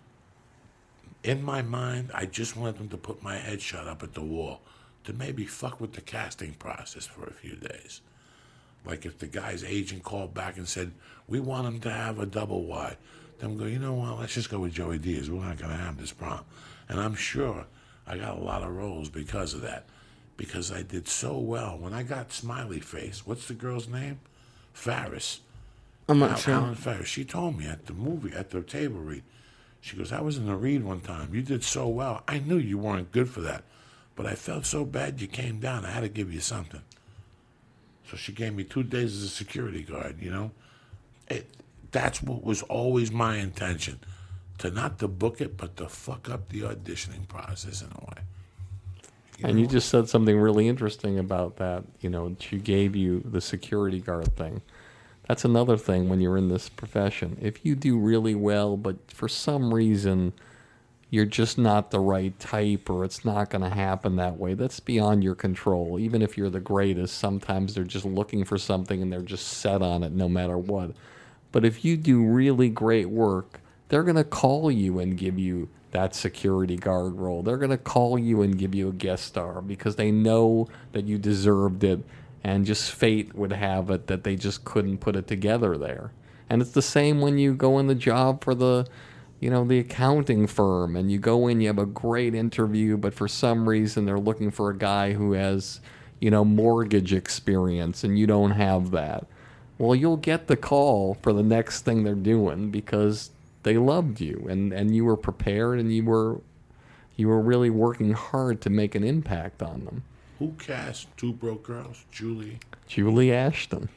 in my mind, I just wanted them to put my headshot up at the wall to maybe fuck with the casting process for a few days. Like if the guy's agent called back and said, we want him to have a double wide, then we go, you know what, let's just go with Joey Diaz. We're not going to have this problem. And I'm sure I got a lot of roles because of that. because I did so well. When I got Smiley Face, what's the girl's name? Farris. I'm not Al- sure. Alan Farris. She told me at the movie, at the table read, she goes, I was in the read one time. You did so well. I knew you weren't good for that, but I felt so bad you came down. I had to give you something. So she gave me two days as a security guard, you know. It, that's what was always my intention, to not to book it, but to fuck up the auditioning process in a way. You And know? you just said something really interesting about that. You know, she gave you the security guard thing. That's another thing when you're in this profession. If you do really well, but for some reason you're just not the right type, or it's not going to happen that way, that's beyond your control. Even if you're the greatest, sometimes they're just looking for something and they're just set on it no matter what. But if you do really great work, they're going to call you and give you that security guard role. They're going to call you and give you a guest star because they know that you deserved it, and just fate would have it that they just couldn't put it together there. And it's the same when you go in the job for the, you know, the accounting firm, and you go in, you have a great interview, but for some reason they're looking for a guy who has, you know, mortgage experience, and you don't have that. Well, you'll get the call for the next thing they're doing because they loved you, and, and you were prepared, and you were you were really working hard to make an impact on them. Who cast Two Broke Girls? Julie. Julie Ashton.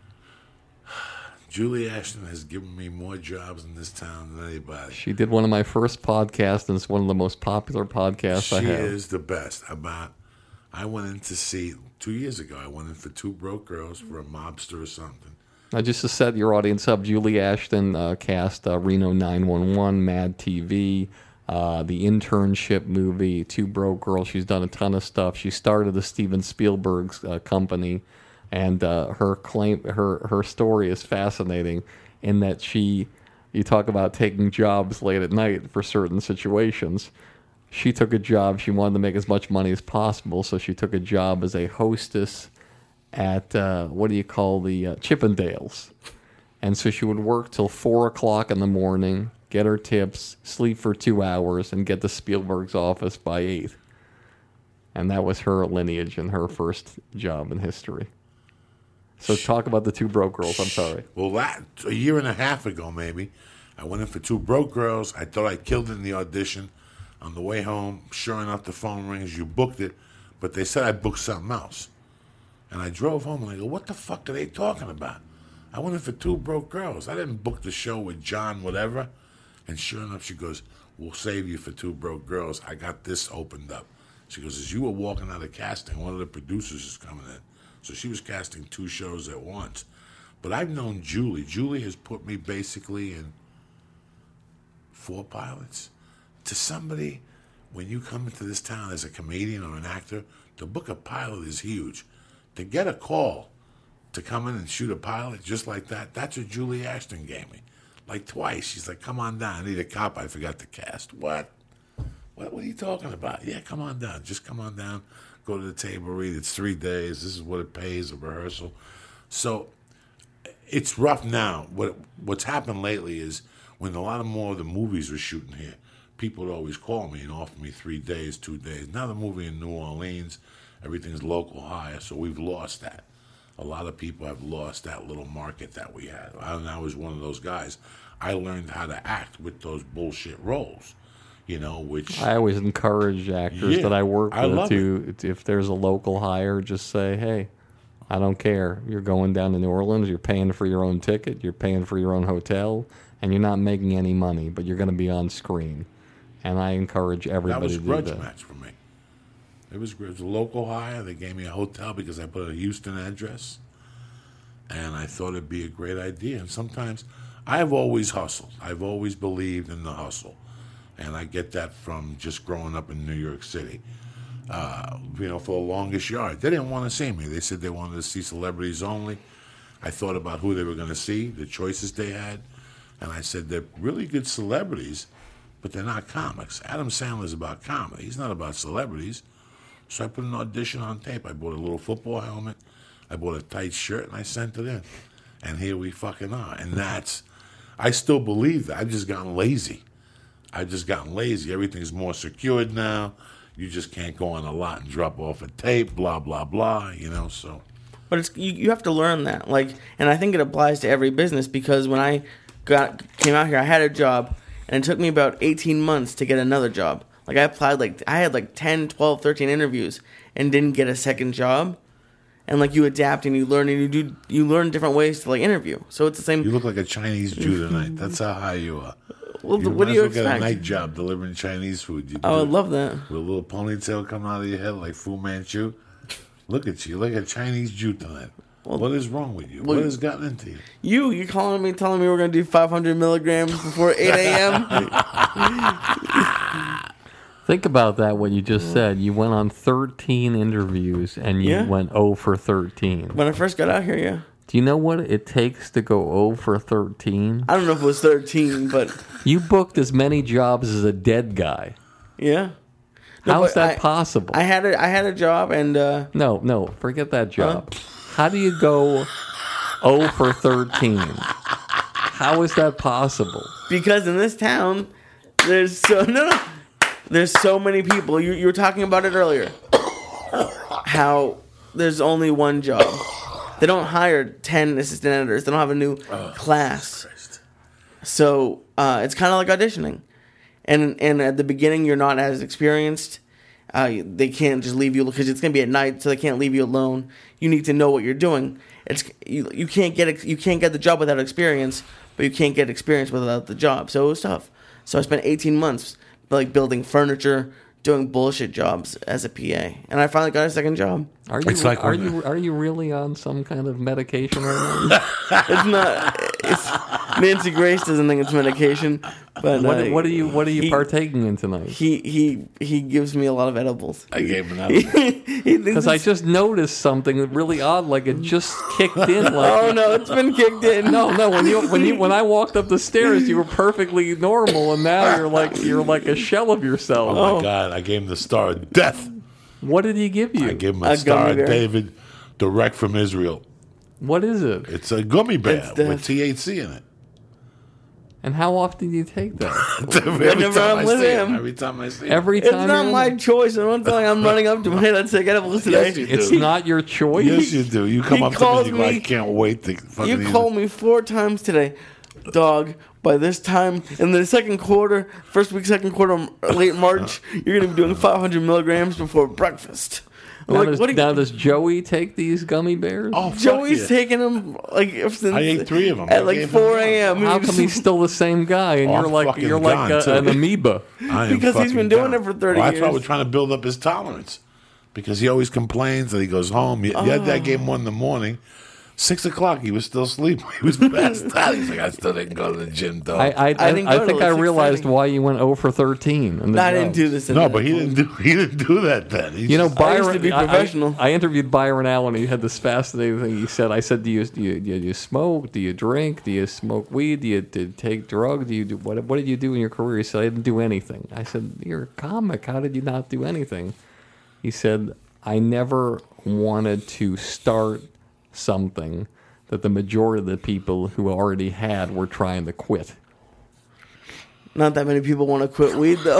Julie Ashton has given me more jobs in this town than anybody. She did one of my first podcasts, and it's one of the most popular podcasts She I have. is the best. About, I went in to see, two years ago, I went in for Two Broke Girls for a mobster or something. Now, just to set your audience up, Julie Ashton uh, cast uh, Reno nine one one, Mad T V, uh, the Internship movie, Two Broke Girls. She's done a ton of stuff. She started the Steven Spielberg's uh, company, and uh, her claim, her her story is fascinating in that she, you talk about taking jobs late at night for certain situations. She took a job. She wanted to make as much money as possible, so she took a job as a hostess at, uh, what do you call the, uh, Chippendales. And so she would work till four o'clock in the morning, get her tips, sleep for two hours, and get to Spielberg's office by eight. And that was her lineage and her first job in history. So talk about the Two Broke Girls. I'm sorry. Well, that, a year and a half ago, maybe, I went in for Two Broke Girls. I thought I killed it in the audition. On the way home, sure enough, the phone rings. You booked it, but they said I booked something else. And I drove home and I go, what the fuck are they talking about? I went in for Two Broke Girls. I didn't book the show with John whatever. And sure enough, she goes, we'll save you for Two Broke Girls. I got this opened up. She goes, as you were walking out of casting, one of the producers is coming in. So she was casting two shows at once. But I've known Julie. Julie has put me basically in four pilots. To somebody, when you come into this town as a comedian or an actor, to book a pilot is huge. To get a call to come in and shoot a pilot just like that, that's what Julie Ashton gave me. Like twice. She's like, come on down. I need a cop I forgot to cast. What? What, what are you talking about? Yeah, come on down. Just come on down. Go to the table, read. It's three days. This is what it pays, a rehearsal. So it's rough now. What What's happened lately is when a lot of more of the movies were shooting here, people would always call me and offer me three days, two days. Now the movie in New Orleans, everything's local hire, so we've lost that. A lot of people have lost that little market that we had. I, I was one of those guys. I learned how to act with those bullshit roles, you know, which... I always encourage actors Yeah, that I work I with love to, if there's a local hire, just say, hey, I don't care. You're going down to New Orleans, you're paying for your own ticket, you're paying for your own hotel, and you're not making any money, but you're going to be on screen. And I encourage that everybody was to do grudge that. match for me. It was, it was a local hire. They gave me a hotel because I put a Houston address. And I thought it'd be a great idea. And sometimes I've always hustled. I've always believed in the hustle. And I get that from just growing up in New York City. Uh, you know, for the longest yard. They didn't want to see me. They said they wanted to see celebrities only. I thought about who they were going to see, the choices they had. And I said, they're really good celebrities, but they're not comics. Adam Sandler's about comedy. He's not about celebrities. So I put an audition on tape. I bought a little football helmet. I bought a tight shirt, and I sent it in. And here we fucking are. And that's, I still believe that. I've just gotten lazy. I've just gotten lazy. Everything's more secured now. You just can't go on a lot and drop off a tape, blah, blah, blah, you know, so. But it's you, you have to learn that. Like, and I think it applies to every business because when I got came out here, I had a job, and it took me about eighteen months to get another job. Like, I applied, like, I had, like, ten, twelve, thirteen interviews and didn't get a second job. And, like, you adapt and you learn and you do you learn different ways to, like, interview. So it's the same. You look like a Chinese Jew tonight. That's how high you are. Well, You what might do you as well expect? get a night job delivering Chinese food. You I do would it love that. with a little ponytail coming out of your head like Fu Manchu. Look at you, like a Chinese Jew tonight. Well, what is wrong with you? well, what has gotten into you? You, you calling me, telling me we're going to do five hundred milligrams before eight a.m.? Think about that, what you just said. You went on thirteen interviews and you Yeah. went zero for thirteen. When I first got out here, yeah. Do you know what it takes to go zero for thirteen? I don't know if it was thirteen, but You booked as many jobs as a dead guy. yeah. No, How's but that I- possible? I had a, I had a job, and uh, no, no, forget that job. How do you go zero for thirteen? How is that possible? because in this town, there's so no, no there's so many people. You you were talking about it earlier. How there's only one job. They don't hire ten assistant editors. They don't have a new class. So uh, it's kind of like auditioning, and and at the beginning you're not as experienced. Uh, they can't just leave you because it's gonna be at night, so they can't leave you alone. You need to know what you're doing. It's you, you can't get you can't get the job without experience, but you can't get experience without the job. So it was tough. So I spent eighteen months like building furniture, doing bullshit jobs as a P A, and I finally got a second job. Are you It's like are when- you are you really on some kind of medication right now? It's not. It's, Nancy Grace doesn't think it's medication, but what, uh, what are you what are you he- partaking in tonight? He he he gives me a lot of edibles. I gave him He that. thinks Because I it's- just noticed something really odd, like it just kicked in. Like oh no, it's been kicked in. no, no. When you when you when I walked up the stairs, you were perfectly normal, and now you're like you're like a shell of yourself. Oh my God! I gave him the star of death. What did he give you? I gave him A a star gummy of bear. David, direct from Israel. What is it? It's a gummy bear It's death. with T H C in it. And how often do you take that? every Whenever time I'm I with see him. him, every time I see him. Every It's time. not you're- my choice. I'm not telling I'm running up to my let's take edibles today. Yes, you It's do. not your choice. Yes, you do. You come He up to me calls and you go, I me- can't wait to fucking You eat called it. me four times today, dog. By this time in the second quarter, first week, second quarter, late March, you're gonna be doing five hundred milligrams before breakfast. I'm Now, like, does, what do you- now does Joey take these gummy bears? Oh, fuck Joey's yeah. taking them like since I ate three of 'em. I at like gave him four a.m. How come he's still the same guy and Oh, you're I'm like fucking you're like gone, a, too. an amoeba? I am Because he's fucking been doing down. it for thirty well, That's why years. we're trying to build up his tolerance. Because he always complains that he goes home. The other day I gave him one in the morning. Six o'clock, he was still asleep. He was passed out. He's like, I still didn't go to the gym, dog. I I, I, didn't I go think till I like realized six thirty. why you went zero for thirteen. in the I didn't drugs. do this. in no, the- but he didn't do. He didn't do that then. He You know, just- Byron. I used to be I- I- professional. I, interviewed Byron Allen. He had this fascinating thing. He said, "I said, do you do you, do you smoke? Do you drink? Do you smoke weed? Do you, do you take drugs? Do you do what? What did you do in your career?" He said, "I didn't do anything." I said, "You're a comic. How did you not do anything?" He said, "I never wanted to start something that the majority of the people who already had were trying to quit." Not that many people want to quit weed though.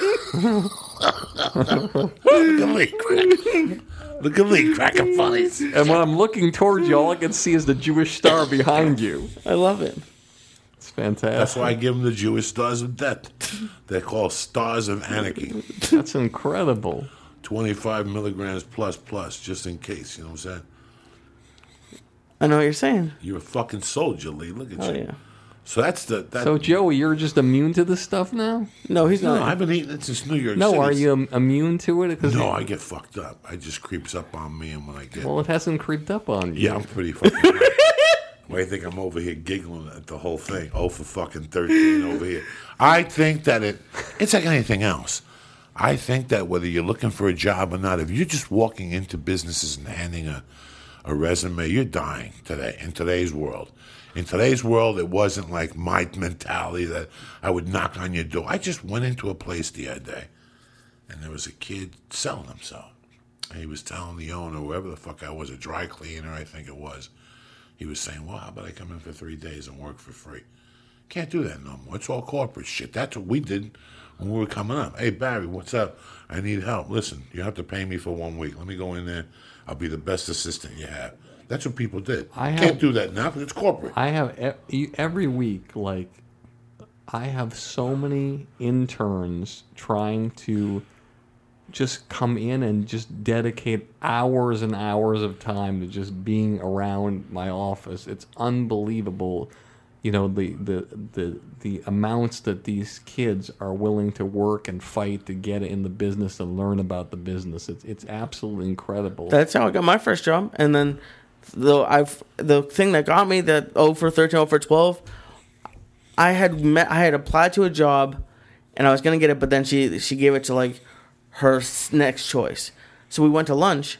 Look at Lee cracking. Look at Lee cracking funnies. And when I'm looking towards you, all I can see is the Jewish star behind you. I love it. It's fantastic. That's why I give them the Jewish stars of death. They're called stars of anarchy. That's incredible. twenty-five milligrams plus plus, just in case. You know what I'm saying? I know what you're saying. You're a fucking soldier, Lee. Look at Oh you. yeah. So that's the. That, So, Joey, you're just immune to this stuff now? No, he's no, not. I've been eating it since New York No, City. are you im- immune to it? 'Cause No, you- I get fucked up. It just creeps up on me, and when I get. Well, it hasn't creeped up on you. Yeah, I'm pretty fucking. Why do you think I'm over here giggling at the whole thing? Oh, for fucking thirteen over here. I think that it. It's like anything else. I think that whether you're looking for a job or not, if you're just walking into businesses and handing a, a resume, you're dying today in today's world. In today's world, it wasn't like my mentality that I would knock on your door. I just went into a place the other day, and there was a kid selling himself. And he was telling the owner, whoever the fuck I was, a dry cleaner, I think it was. He was saying, well, how about I come in for three days and work for free? Can't do that no more. It's all corporate shit. That's what we did when we were coming up. Hey, Barry, what's up? I need help. Listen, you have to pay me for one week. Let me go in there. I'll be the best assistant you have. That's what people did. I have, Can't do that now because it's corporate. I have every week, like, I have so many interns trying to just come in and just dedicate hours and hours of time to just being around my office. It's unbelievable, you know, the the the, the amounts that these kids are willing to work and fight to get in the business and learn about the business. It's it's absolutely incredible. That's how I got my first job. And then the I've the thing that got me, that oh for thirteen, oh for twelve, I had met, I had applied to a job and I was gonna get it, but then she she gave it to like her next choice. So we went to lunch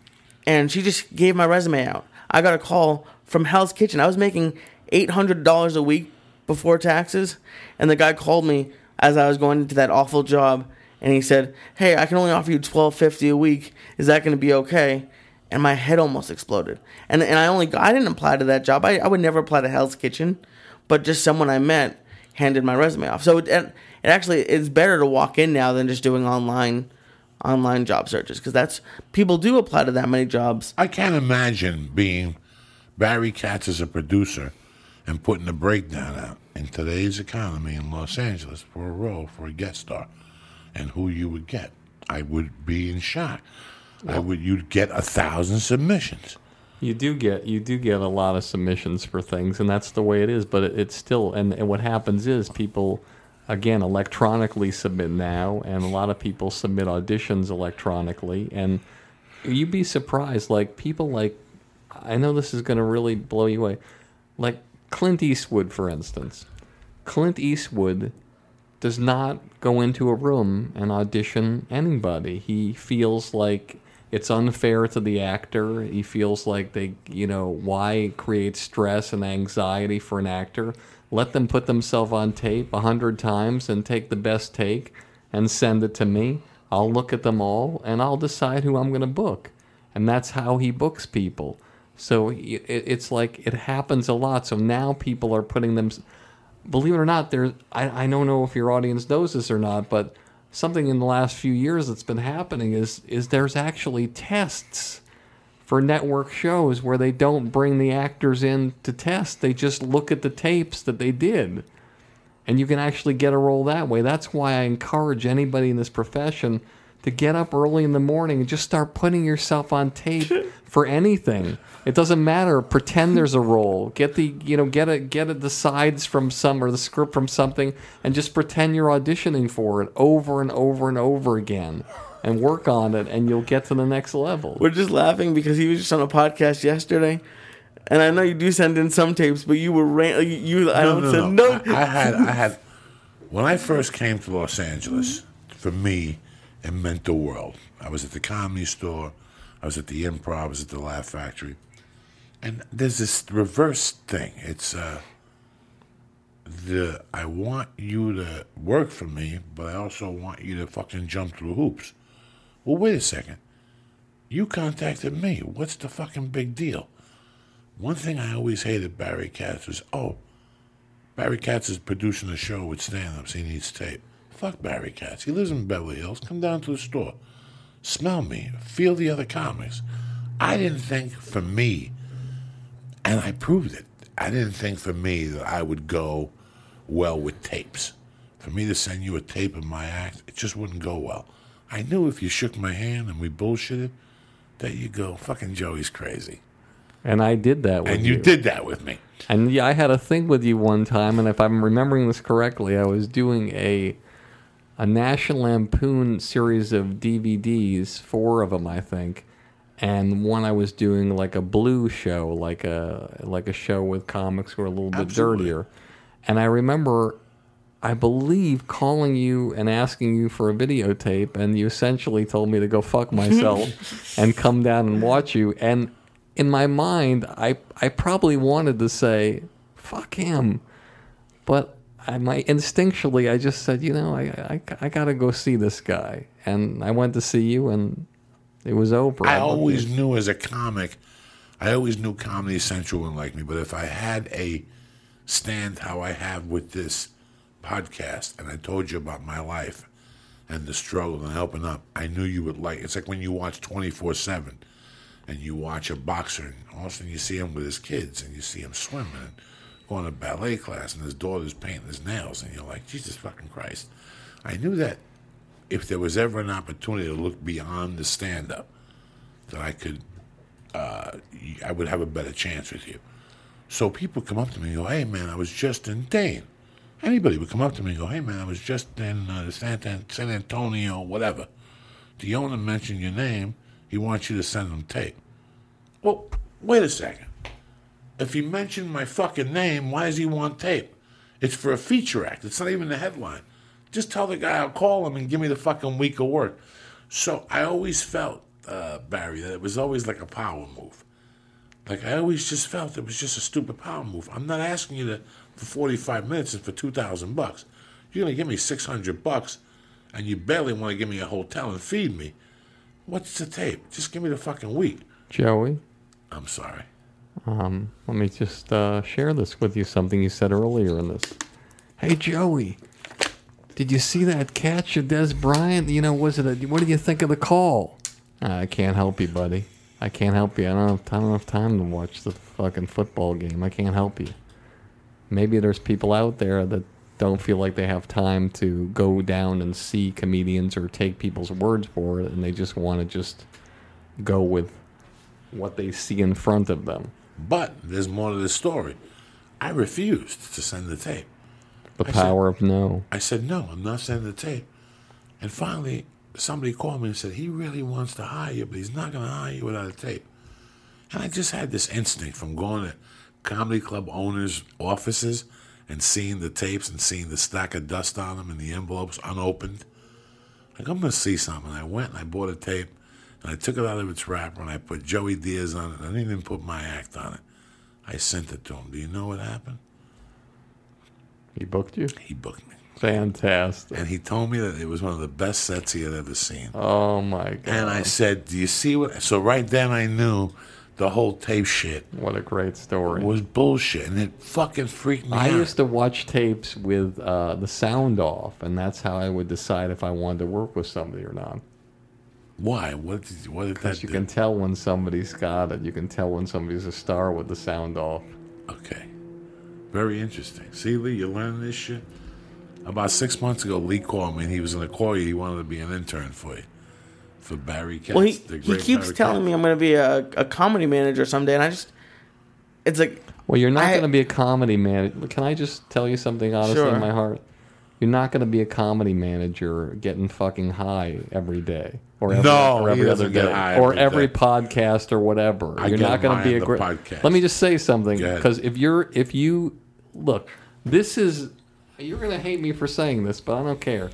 and she just gave my resume out. I got a call from Hell's Kitchen. I was making eight hundred dollars a week before taxes, and the guy called me as I was going into that awful job, and he said, hey, I can only offer you twelve fifty a week. Is that going to be okay? And my head almost exploded. And and I only I didn't apply to that job. I, I would never apply to Hell's Kitchen, but just someone I met handed my resume off. So it, it actually it's better to walk in now than just doing online online job searches, because that's people do apply to that many jobs. I can't imagine being Barry Katz as a producer and putting a breakdown out in today's economy in Los Angeles for a role, for a guest star, and who you would get. I would be in shock. Well, I would. You'd get a thousand submissions. You do get you do get a lot of submissions for things, and that's the way it is. But it, it's still, and, and what happens is people, again, electronically submit now, and a lot of people submit auditions electronically, and you'd be surprised. Like people like, I know this is going to really blow you away, like Clint Eastwood, for instance. Clint Eastwood does not go into a room and audition anybody. He feels like it's unfair to the actor. He feels like they, you know, why create stress and anxiety for an actor? Let them put themselves on tape a hundred times and take the best take and send it to me. I'll look at them all and I'll decide who I'm going to book. And that's how he books people. So it, it's like it happens a lot. So now people are putting them, believe it or not, there's, I, I don't know if your audience knows this or not, but something in the last few years that's been happening is is there's actually tests for network shows where they don't bring the actors in to test. They just look at the tapes that they did. And you can actually get a role that way. That's why I encourage anybody in this profession to get up early in the morning and just start putting yourself on tape for anything. It doesn't matter. Pretend there's a role. Get the you know get it get it the sides from some or the script from something, and just pretend you're auditioning for it over and over and over again, and work on it, and you'll get to the next level. We're just laughing because he was just on a podcast yesterday, and I know you do send in some tapes, but you were ran- you, you I no, don't no, said no. no. I, I had I had when I first came to Los Angeles. For me, it meant the world. I was at the Comedy Store. I was at the Improv. I was at the Laugh Factory. And there's this reverse thing. It's uh, the I want you to work for me, but I also want you to fucking jump through hoops. Well, wait a second. You contacted me. What's the fucking big deal? One thing I always hated Barry Katz was, oh, Barry Katz is producing a show with stand-ups. He needs tape. Fuck Barry Katz. He lives in Beverly Hills. Come down to the store. Smell me. Feel the other comics. I didn't think for me, and I proved it, I didn't think for me that I would go well with tapes. For me to send you a tape of my act, it just wouldn't go well. I knew if you shook my hand and we bullshitted, that you go, fucking Joey's crazy. And I did that with you. And you did that with me. And yeah, I had a thing with you one time, and if I'm remembering this correctly, I was doing a a National Lampoon series of D V Ds, four of them, I think. And one I was doing like a blue show, like a like a show with comics who are a little bit Absolutely. dirtier. And I remember, I believe, calling you and asking you for a videotape, and you essentially told me to go fuck myself and come down and watch you. And in my mind, I I probably wanted to say, fuck him. But I, my instinctually, I just said, you know, I, I, I got to go see this guy. And I went to see you, and it was over. I always knew as a comic, I always knew Comedy Central wouldn't like me, but if I had a stand how I have with this podcast, and I told you about my life and the struggle and helping up, I knew you would like. It's like when you watch twenty-four seven and you watch a boxer, and all of a sudden you see him with his kids, and you see him swimming and going to ballet class, and his daughter's painting his nails, and you're like, Jesus fucking Christ. I knew that if there was ever an opportunity to look beyond the stand-up, that I could, uh, I would have a better chance with you. So people come up to me and go, hey, man, I was just in Dane. Anybody would come up to me and go, hey, man, I was just in uh, San, San Antonio, whatever. The owner mentioned your name. He wants you to send him tape. Well, wait a second. If he mentioned my fucking name, why does he want tape? It's for a feature act. It's not even the headline. Just tell the guy I'll call him and give me the fucking week of work. So I always felt, uh, Barry, that it was always like a power move. Like I always just felt it was just a stupid power move. I'm not asking you to for forty-five minutes and for two thousand bucks. You're gonna give me six hundred bucks, and you barely want to give me a hotel and feed me. What's the tape? Just give me the fucking week. Joey, I'm sorry. Um, let me just uh, share this with you. Something you said earlier in this. Hey, Joey, did you see that catch of Des Bryant? You know, was it? A, what do you think of the call? I can't help you, buddy. I can't help you. I don't have, I don't have time to watch the fucking football game. I can't help you. Maybe there's people out there that don't feel like they have time to go down and see comedians or take people's words for it, and they just want to just go with what they see in front of them. But there's more to the story. I refused to send the tape. The I power said, of no. I said, no, I'm not sending the tape. And finally, somebody called me and said, he really wants to hire you, but he's not going to hire you without a tape. And I just had this instinct from going to comedy club owners' offices and seeing the tapes and seeing the stack of dust on them and the envelopes unopened. Like, I'm going to see something. I went and I bought a tape, and I took it out of its wrapper, and I put Joey Diaz on it. I didn't even put my act on it. I sent it to him. Do you know what happened? He booked you? He booked me. Fantastic. And he told me that it was one of the best sets he had ever seen. Oh, my God. And I said, do you see what... So right then I knew the whole tape shit What a great story. was bullshit, and it fucking freaked me I out. used to watch tapes with uh, the sound off, and that's how I would decide if I wanted to work with somebody or not. Why? What did, what did that Because you do? can tell when somebody's got it. You can tell when somebody's a star with the sound off. Okay. Very interesting. See, Lee, you're learning this shit? About six months ago, Lee called me, and he was going to call you. He wanted to be an intern for you. For Barry Katz. Well, he, the he great keeps Barry telling Katz. me I'm going to be a, a comedy manager someday, and I just, it's like, Well, you're not I- going to be a comedy manager. Can I just tell you something honestly Sure. in my heart? You're not going to be a comedy manager getting fucking high every day. Or every, No, or he every doesn't other get day. high Or every every day. podcast or whatever. I You're get not going high to be on a the great. podcast. Let me just say something, Go ahead. because if you're if you look, this is you're going to hate me for saying this, but I don't care.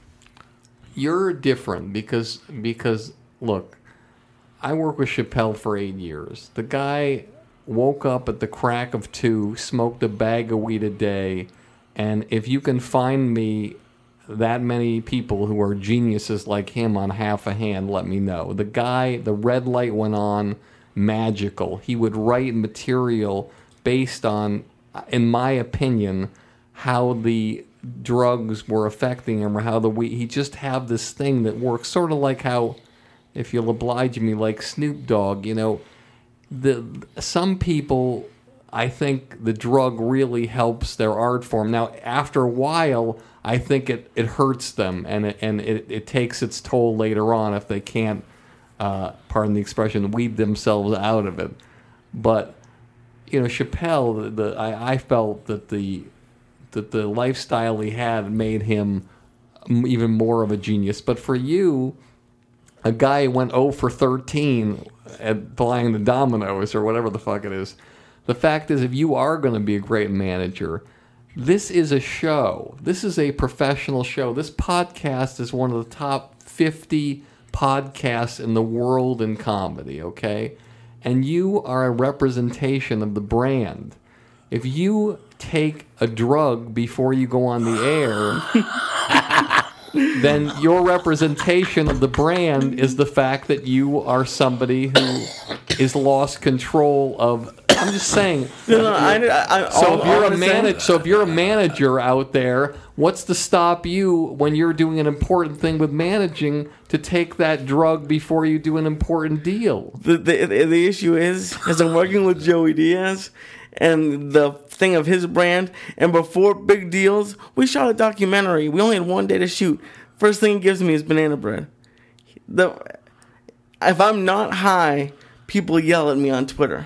You're different because because look, I worked with Chappelle for eight years. The guy woke up at the crack of two, smoked a bag of weed a day, and if you can find me that many people who are geniuses like him on half a hand, let me know. The guy, the red light went on, magical. He would write material based on, in my opinion, how the drugs were affecting him or how the weed. He just have this thing that works sort of like how, if you'll oblige me, like Snoop Dogg, you know, the some people, I think the drug really helps their art form. Now, after a while, I think it, it hurts them, and it, and it, it takes its toll later on if they can't, uh, pardon the expression, weed themselves out of it. But, you know, Chappelle, the, the I, I felt that the that the lifestyle he had made him even more of a genius. But for you, a guy who went oh for thirteen at buying the dominoes or whatever the fuck it is. The fact is, if you are going to be a great manager, this is a show. This is a professional show. This podcast is one of the top fifty podcasts in the world in comedy, okay? And you are a representation of the brand. If you take a drug before you go on the air, then your representation of the brand is the fact that you are somebody who is lost control of I'm just saying. No, no, I, I, I, So all- if you're all a I'm saying- manage, so if you're a manager out there, what's to stop you when you're doing an important thing with managing to take that drug before you do an important deal? The, the the issue is, is I'm working with Joey Diaz, and the thing of his brand. And before big deals, we shot a documentary. We only had one day to shoot. First thing he gives me is banana bread. The if I'm not high, people yell at me on Twitter.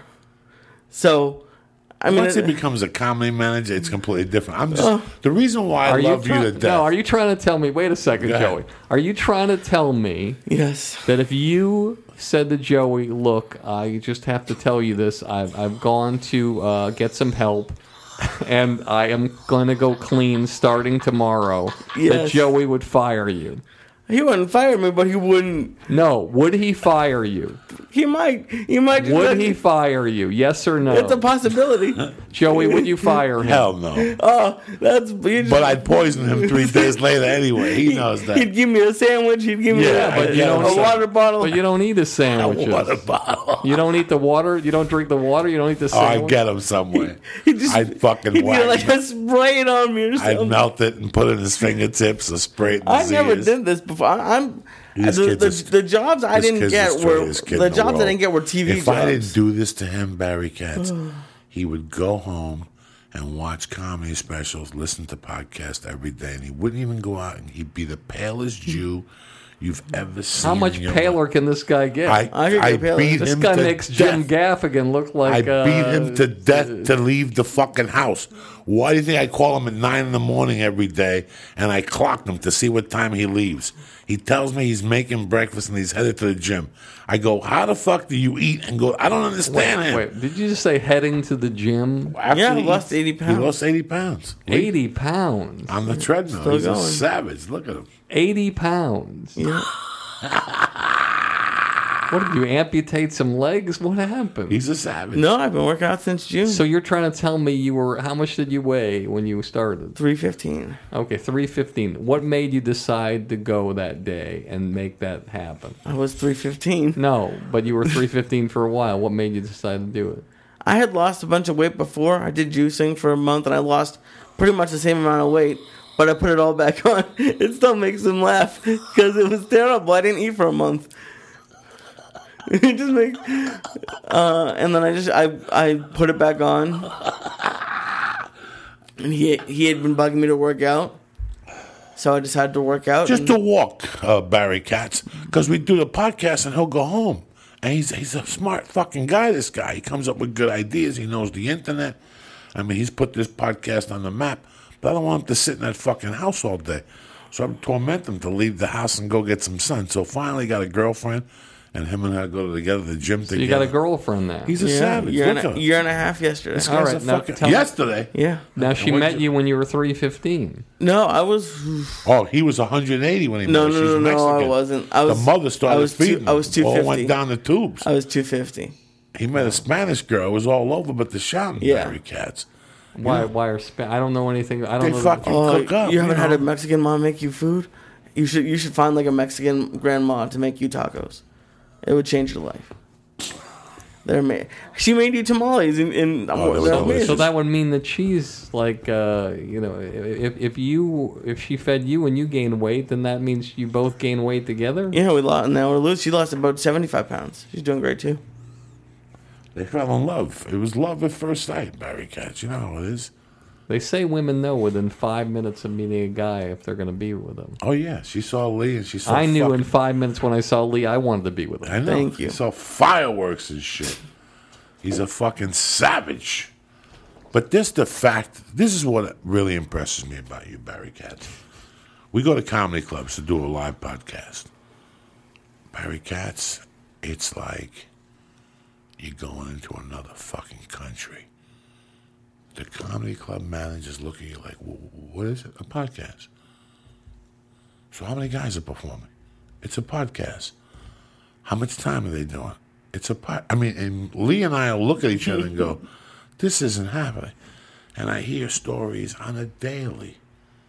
So, I mean, Once it, he becomes a comedy manager, it's completely different. I'm just Uh, the reason why I Are love you, try- to death. No, are you trying to tell me? Wait a second, Go ahead. Joey. Are you trying to tell me yes. that if you said to Joey, "Look, I just have to tell you this. I've I've gone to uh, get some help, and I am going to go clean starting tomorrow," that Yes. Joey would fire you? He wouldn't fire me, but he wouldn't. No, would he fire you? He might. He might. just Would let- he fire you? Yes or no? It's a possibility. Joey, would you fire him? Hell no. Oh, that's. he just- But I'd poison him three days later anyway. He knows He'd that. give me a sandwich. He'd give me Yeah, a, but you a, don't a say- water bottle. But you don't eat his sandwiches. What a bottle. You don't eat the water. You don't drink the water. You don't eat the Oh, I'd sandwich. get him somewhere. He just, I'd fucking he'd whack get like him. a spray it on me or I'd something. melt it and put it in his fingertips or spray it in I his never ears. did this before. I, I'm These the, kids the, is- the jobs I This didn't kid's get the were straighest kid the in the jobs I world. didn't get were T V If jobs. I didn't do this to him, Barry Katz, he would go home and watch comedy specials, listen to podcasts every day, and he wouldn't even go out, and he'd be the palest Jew you've ever seen. How much in your paler life. can this guy get? I, I could I, get paler. beat this him guy to makes Jim death. Gaffigan look I like. beat uh, him to death to leave the fucking house. Why do you think I call him at nine in the morning every day and I clock him to see what time he leaves? He tells me he's making breakfast and he's headed to the gym. I go, how the fuck do you eat and go? I don't understand him. Wait, did you just say heading to the gym? After Yeah, he lost eats- eighty pounds. He lost eighty pounds. eighty pounds. On the treadmill. Still He's a going. savage. Look at him. eighty pounds. Yeah. What did you amputate some legs? What happened? He's a savage. No, I've been working out since June. So you're trying to tell me you were how much did you weigh when you started? three fifteen. Okay, three fifteen. What made you decide to go that day and make that happen? I was three fifteen. No, but you were three fifteen for a while. What made you decide to do it? I had lost a bunch of weight before. I did juicing for a month, and I lost pretty much the same amount of weight. But I put it all back on. It still makes him laugh because it was terrible. I didn't eat for a month. It just makes, uh, and then I just I I put it back on, and he he had been bugging me to work out, so I decided to work out. Just and- to walk, uh, Barry Katz, because we do the podcast and he'll go home. And he's he's a smart fucking guy, this guy. He comes up with good ideas. He knows the internet. I mean, he's put this podcast on the map. But I don't want him to sit in that fucking house all day. So I torment him to leave the house and go get some sun. So finally he got a girlfriend, and him and her go together to the gym So together. you got a girlfriend now. He's a yeah, savage. year and, Look a, at him. year and a half yesterday. This All guy's right, a now fucking- tell me- yesterday. Yeah. Now she what'd met you- you when you were three fifteen. No, I was. Oh, he was one hundred eighty when he No, met her. no, She's no, no, Mexican. I wasn't. I was. the mother started I was feeding two, I was him. two All fifty. went down the tubes. I was two fifty. He met a Spanish girl. It was all over, but the shouting Yeah. Barry Katz. Why? Why are Spa- I don't know anything. I don't They know. fucking Oh, cook up. you haven't had know? a Mexican mom make you food? You should. You should find like a Mexican grandma to make you tacos. It would change your life. They're made. She made you tamales, and, and Oh, they were they're delicious. amazing. So that would mean that she's like, uh, you know, if if you if she fed you and you gain weight, then that means you both gain weight together. Yeah, we lost. Now we're lose. She lost about seventy-five pounds. She's doing great too. They fell in love. It was love at first sight, Barry Katz. You know how it is. They say women know within five minutes of meeting a guy if they're going to be with him. Oh, yeah. She saw Lee and she saw I knew fucking, in five minutes when I saw Lee, I wanted to be with him. I know. Thank you. He saw fireworks and shit. He's a fucking savage. But this the fact, this is what really impresses me about you, Barry Katz. We go to comedy clubs to do a live podcast. Barry Katz, it's like you're going into another fucking country. The comedy club managers look at you like, "Wh- what is it? A podcast. So how many guys are performing? It's a podcast. How much time are they doing? It's a pod. I mean, and Lee and I will look at each other and go, this isn't happening. And I hear stories on a daily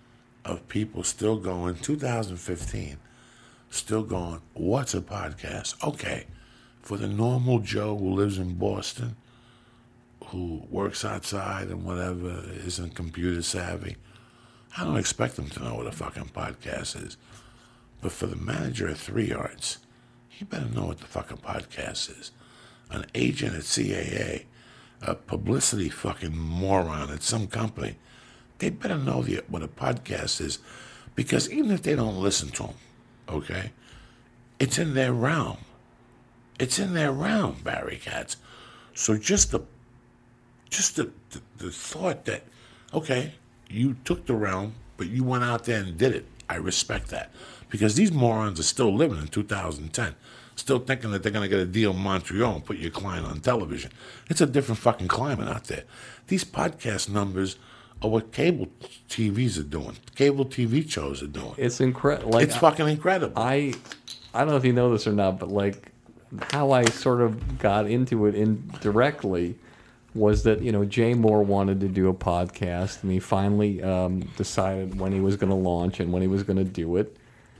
of people still going, two thousand fifteen, still going, what's a podcast? Okay, for the normal Joe who lives in Boston, who works outside and whatever isn't computer savvy, I don't expect them to know what a fucking podcast is. But for the manager of Three Arts, he better know what the fucking podcast is. An agent at C A A, a publicity fucking moron at some company, they better know the, what a podcast is, because even if they don't listen to them, okay, it's in their realm. It's in their realm, Barry Katz. So just the, just the, the, the thought that, okay, you took the realm, but you went out there and did it. I respect that, because these morons are still living in two thousand ten. Still thinking that they're going to get a deal in Montreal and put your client on television. It's a different fucking climate out there. These podcast numbers are what cable T Vs are doing. Cable T V shows are doing. It's incredible. Like, it's fucking incredible. I, I don't know if you know this or not, but like how I sort of got into it indirectly was that, you know, Jay Moore wanted to do a podcast, and he finally um, decided when he was going to launch and when he was going to do it.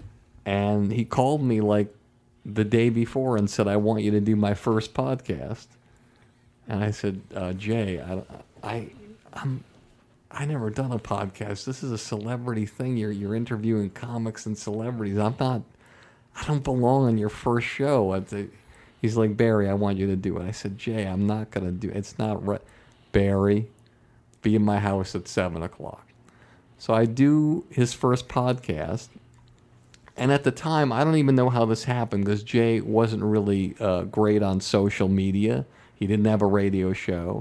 And he called me like the day before and said, I want you to do my first podcast. And I said, uh, Jay, I, I, I'm, I never done a podcast. This is a celebrity thing. You're, you're interviewing comics and celebrities. I'm not, I don't belong on your first show. At the, he's like, Barry, I want you to do it. I said, Jay, I'm not going to do it. It's not right. Barry, be in my house at seven o'clock. So I do his first podcast. And at the time, I don't even know how this happened, because Jay wasn't really uh, great on social media. He didn't have a radio show.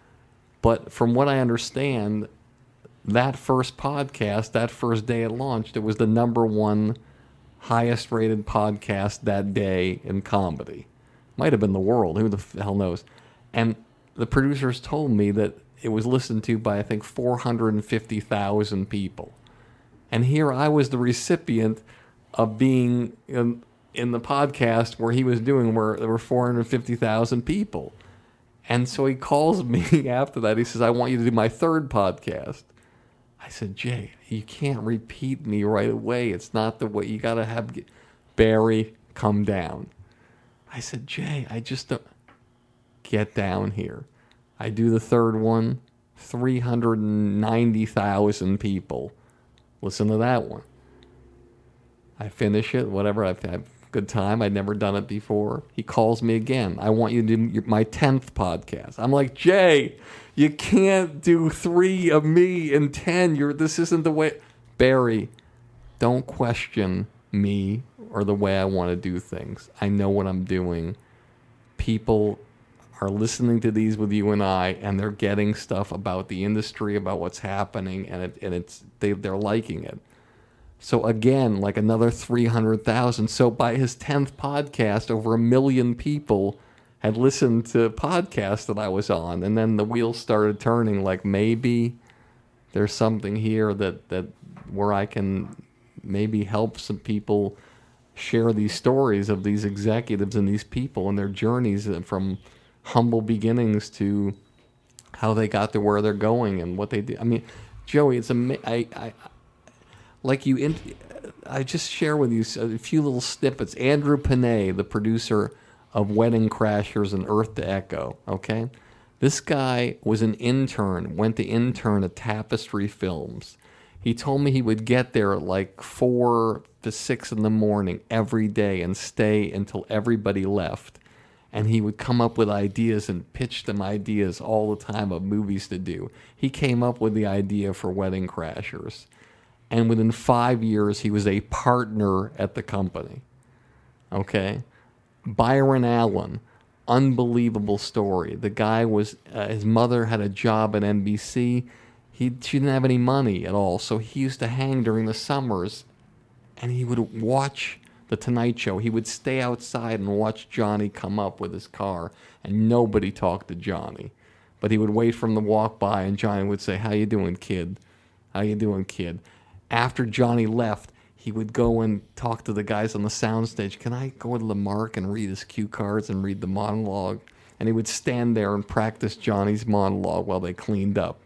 But from what I understand, that first podcast, that first day it launched, it was the number one highest rated podcast that day in comedy. Might have been the world. Who the hell knows? And the producers told me that it was listened to by, I think, four hundred fifty thousand people. And here I was the recipient of being in, in the podcast where he was doing, where there were four hundred fifty thousand people. And so he calls me after that. He says, I want you to do my third podcast. I said, Jay, you can't repeat me right away. It's not the way. You got to have Barry come down. I said, Jay, I just don't get down here. I do the third one, three hundred ninety thousand people. Listen to that one. I finish it, whatever. I've had a good time. I'd never done it before. He calls me again. I want you to do my tenth podcast. I'm like, Jay, you can't do three of me and ten. You're, this isn't the way. Barry, don't question me or the way I want to do things. I know what I'm doing. People are listening to these with you and I, and they're getting stuff about the industry, about what's happening, and it, and it's they they're liking it. So again, like another three hundred thousand. So by his tenth podcast, over a million people had listened to podcasts that I was on. And then the wheels started turning, like maybe there's something here that, that where I can maybe help some people share these stories of these executives and these people and their journeys from humble beginnings to how they got to where they're going and what they do. I mean, Joey, it's amazing. I, I Like you, in, I just share with you a few little snippets. Andrew Panay, the producer of Wedding Crashers and Earth to Echo, okay? This guy was an intern, went to intern at Tapestry Films. He told me he would get there at like four to six in the morning every day and stay until everybody left. And he would come up with ideas and pitch them ideas all the time of movies to do. He came up with the idea for Wedding Crashers. And within five years, he was a partner at the company. Okay? Byron Allen, unbelievable story. The guy was, uh, his mother had a job at N B C. He, she didn't have any money at all, so he used to hang during the summers, and he would watch The Tonight Show. He would stay outside and watch Johnny come up with his car, and nobody talked to Johnny. But he would wait for him to walk by, and Johnny would say, "How you doing, kid? How you doing, kid?" After Johnny left, he would go and talk to the guys on the soundstage. Can I go to Lamarck and read his cue cards and read the monologue? And he would stand there and practice Johnny's monologue while they cleaned up.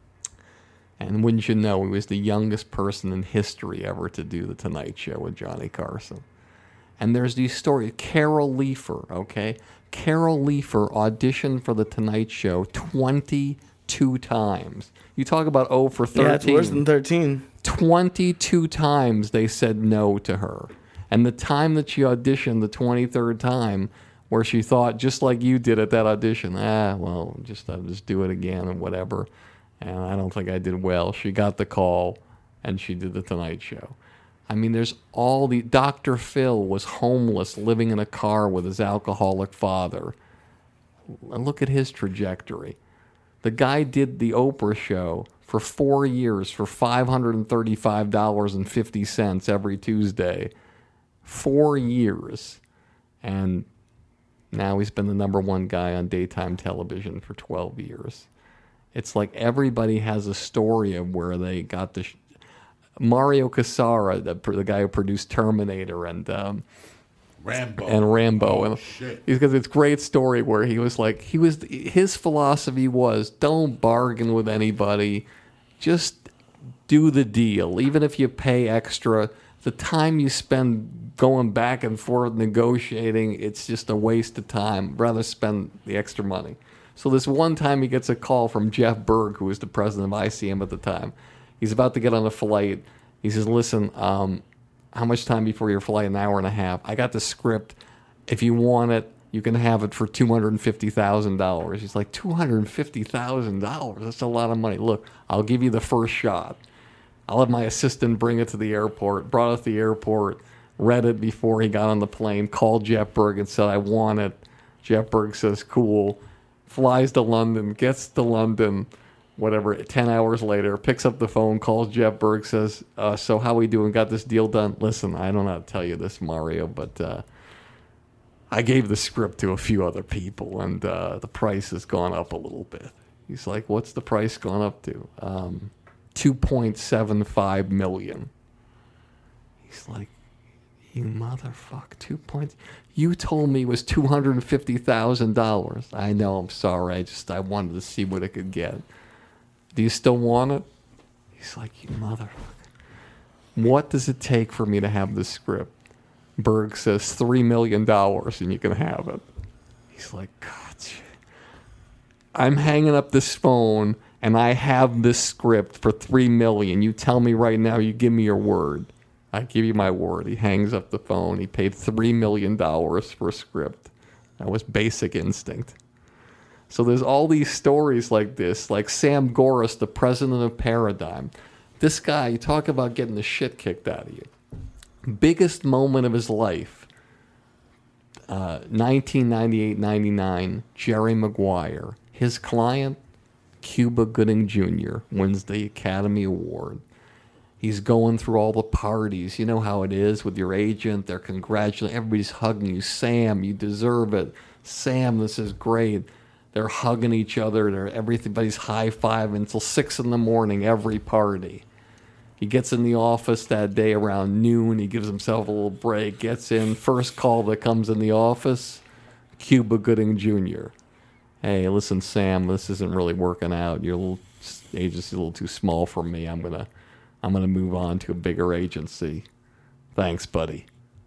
And wouldn't you know, he was the youngest person in history ever to do The Tonight Show with Johnny Carson. And there's these stories. Carol Leifer, okay? Carol Leifer auditioned for The Tonight Show twenty-two times. You talk about oh for thirteen. Yeah, it's worse than thirteen. twenty-two times they said no to her. And the time that she auditioned the twenty-third time, where she thought, just like you did at that audition, ah, well, just I'll just do it again and whatever. And I don't think I did well. She got the call, and she did The Tonight Show. I mean, there's all the... Doctor Phil was homeless, living in a car with his alcoholic father. And look at his trajectory. The guy did the Oprah show for four years for five hundred thirty-five dollars and fifty cents every Tuesday. Four years. And now he's been the number one guy on daytime television for twelve years. It's like everybody has a story of where they got the... Sh- Mario Casara, the, the guy who produced Terminator and um, Rambo and Rambo, oh, and shit. Because it's a great story where he was like, he was his philosophy was don't bargain with anybody, just do the deal, even if you pay extra. The time you spend going back and forth negotiating, it's just a waste of time. Rather spend the extra money. So this one time he gets a call from Jeff Berg, who was the president of I C M at the time. He's about to get on a flight. He says, listen, um, how much time before your flight? An hour and a half. I got the script. If you want it, you can have it for two hundred fifty thousand dollars. He's like, two hundred fifty thousand dollars? That's a lot of money. Look, I'll give you the first shot. I'll have my assistant bring it to the airport. Brought it to the airport, read it before he got on the plane, called Jeff Berg and said, I want it. Jeff Berg says, cool. Flies to London, gets to London, whatever, ten hours later, picks up the phone, calls Jeff Berg, says, uh, so how we doing? Got this deal done? Listen, I don't know how to tell you this, Mario, but uh, I gave the script to a few other people, and uh, the price has gone up a little bit. He's like, what's the price gone up to? Um, two point seven five million dollars. He's like, you motherfucker, two points. You told me it was two hundred fifty thousand dollars. I know, I'm sorry. I just, I wanted to see what it could get. Do you still want it? He's like, you motherfucker. What does it take for me to have this script? Berg says three million dollars and you can have it. He's like, God, shit. I'm hanging up this phone and I have this script for three million dollars. You tell me right now, you give me your word. I give you my word. He hangs up the phone. He paid three million dollars for a script. That was Basic Instinct. So there's all these stories like this, like Sam Goris, the president of Paradigm. This guy, you talk about getting the shit kicked out of you. Biggest moment of his life, uh, nineteen ninety-eight ninety-nine, Jerry Maguire. His client, Cuba Gooding Junior, wins the Academy Award. He's going through all the parties. You know how it is with your agent. They're congratulating. Everybody's hugging you. Sam, you deserve it. Sam, this is great. They're hugging each other. They're everybody's high-fiving until six in the morning, every party. He gets in the office that day around noon. He gives himself a little break, gets in. First call that comes in the office, Cuba Gooding Junior Hey, listen, Sam, this isn't really working out. Your little agency's a little too small for me. I'm gonna, I'm gonna move on to a bigger agency. Thanks, buddy.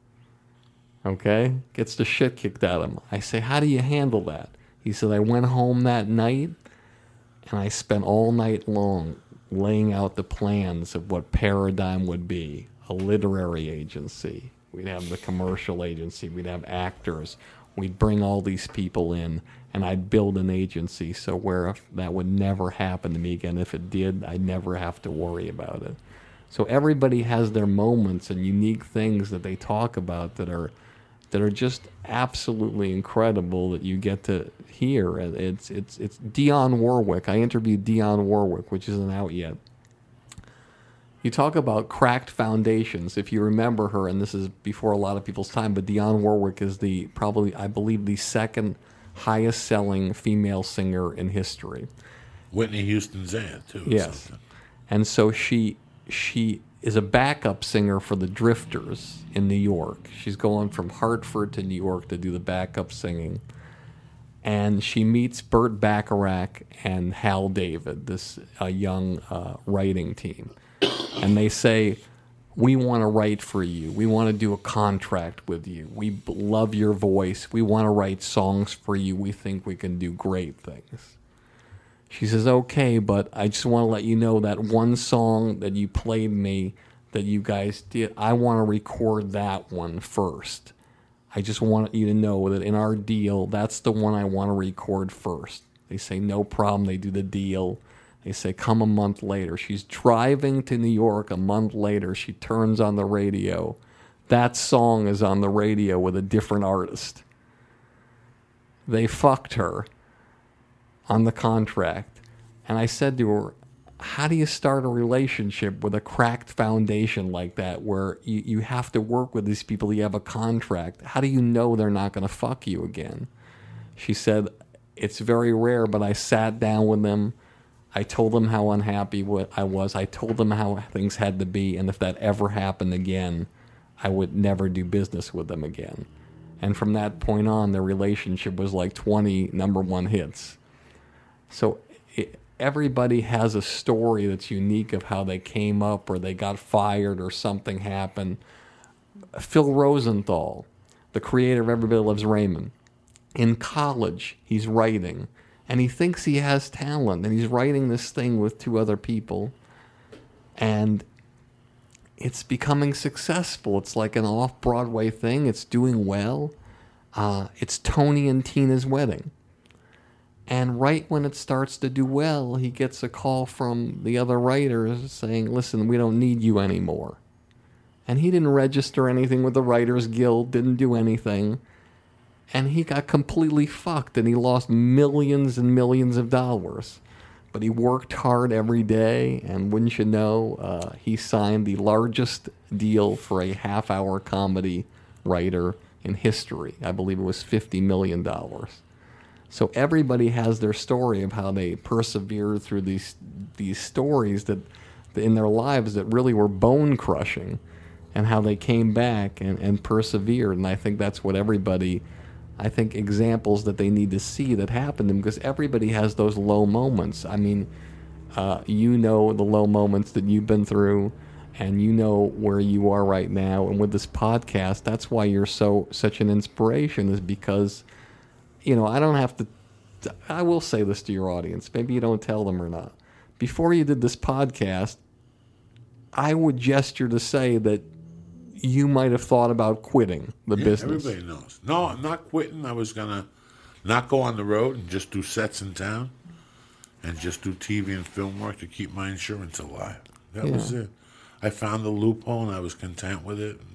Okay? Gets the shit kicked out of him. I say, how do you handle that? He said, I went home that night and I spent all night long laying out the plans of what Paradigm would be. A literary agency. We'd have the commercial agency. We'd have actors. We'd bring all these people in and I'd build an agency so where if that would never happen to me again. If it did, I'd never have to worry about it. So everybody has their moments and unique things that they talk about that are that are just absolutely incredible that you get to hear. It's it's it's Dionne Warwick. I interviewed Dionne Warwick, which isn't out yet. You talk about cracked foundations. If you remember her, and this is before a lot of people's time, but Dionne Warwick is the probably, I believe, the second highest selling female singer in history. Whitney Houston's aunt, too. Yes. And so she she is a backup singer for the Drifters in New York. She's going from Hartford to New York to do the backup singing. And she meets Burt Bacharach and Hal David, this uh, young uh, writing team. And they say, we want to write for you. We want to do a contract with you. We b- love your voice. We want to write songs for you. We think we can do great things. She says, okay, but I just want to let you know that one song that you played me that you guys did, I want to record that one first. I just want you to know that in our deal, that's the one I want to record first. They say, no problem. They do the deal. They say, come a month later. She's driving to New York a month later. She turns on the radio. That song is on the radio with a different artist. They fucked her on the contract. And I said to her, how do you start a relationship with a cracked foundation like that where you, you have to work with these people, you have a contract? How do you know they're not going to fuck you again? She said, it's very rare, but I sat down with them. I told them how unhappy I was. I told them how things had to be, and if that ever happened again, I would never do business with them again. And from that point on, their relationship was like twenty number one hits. So it, everybody has a story that's unique of how they came up or they got fired or something happened. Phil Rosenthal, the creator of Everybody Loves Raymond, in college, he's writing. And he thinks he has talent, and he's writing this thing with two other people, and it's becoming successful. It's like an off-Broadway thing. It's doing well. Uh, it's Tony and Tina's wedding. And right when it starts to do well, he gets a call from the other writers saying, listen, we don't need you anymore. And he didn't register anything with the Writers Guild, didn't do anything. And he got completely fucked, and he lost millions and millions of dollars. But he worked hard every day, and wouldn't you know, uh, he signed the largest deal for a half-hour comedy writer in history. I believe it was fifty million dollars. So everybody has their story of how they persevered through these these stories that in their lives that really were bone-crushing, and how they came back and, and persevered. And I think that's what everybody... I think examples that they need to see that happen to them, because everybody has those low moments. I mean, uh, you know the low moments that you've been through, and you know where you are right now. And with this podcast, that's why you're so such an inspiration, is because, you know, I don't have to, I will say this to your audience. Maybe you don't tell them or not. Before you did this podcast, I would gesture to say that you might have thought about quitting the yeah, business. Everybody knows. No, I'm not quitting. I was going to not go on the road and just do sets in town and just do T V and film work to keep my insurance alive. That Yeah. was it. I found the loophole, and I was content with it.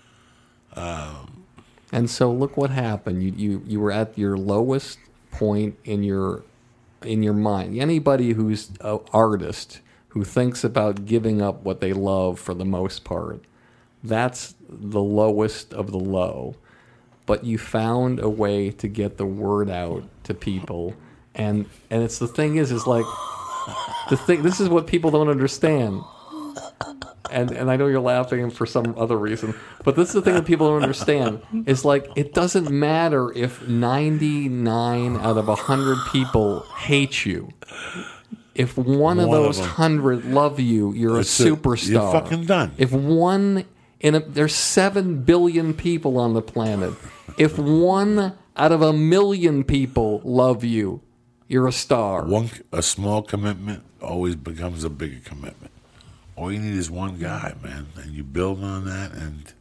Um, And so look what happened. You, you you were at your lowest point in your in your mind. Anybody who's an artist who thinks about giving up what they love for the most part, that's the lowest of the low. But you found a way to get the word out to people. And and it's the thing is, is like, the thing, this is what people don't understand. And and I know you're laughing for some other reason, but this is the thing that people don't understand. Is like, it doesn't matter if ninety-nine out of one hundred people hate you. If one, of One of those them. one hundred love you, you're That's a it. superstar. You're fucking done. If one in a, there's seven billion people on the planet. If one out of a million people love you, you're a star. one, a small commitment always becomes a bigger commitment. All you need is one guy, man, and you build on that. And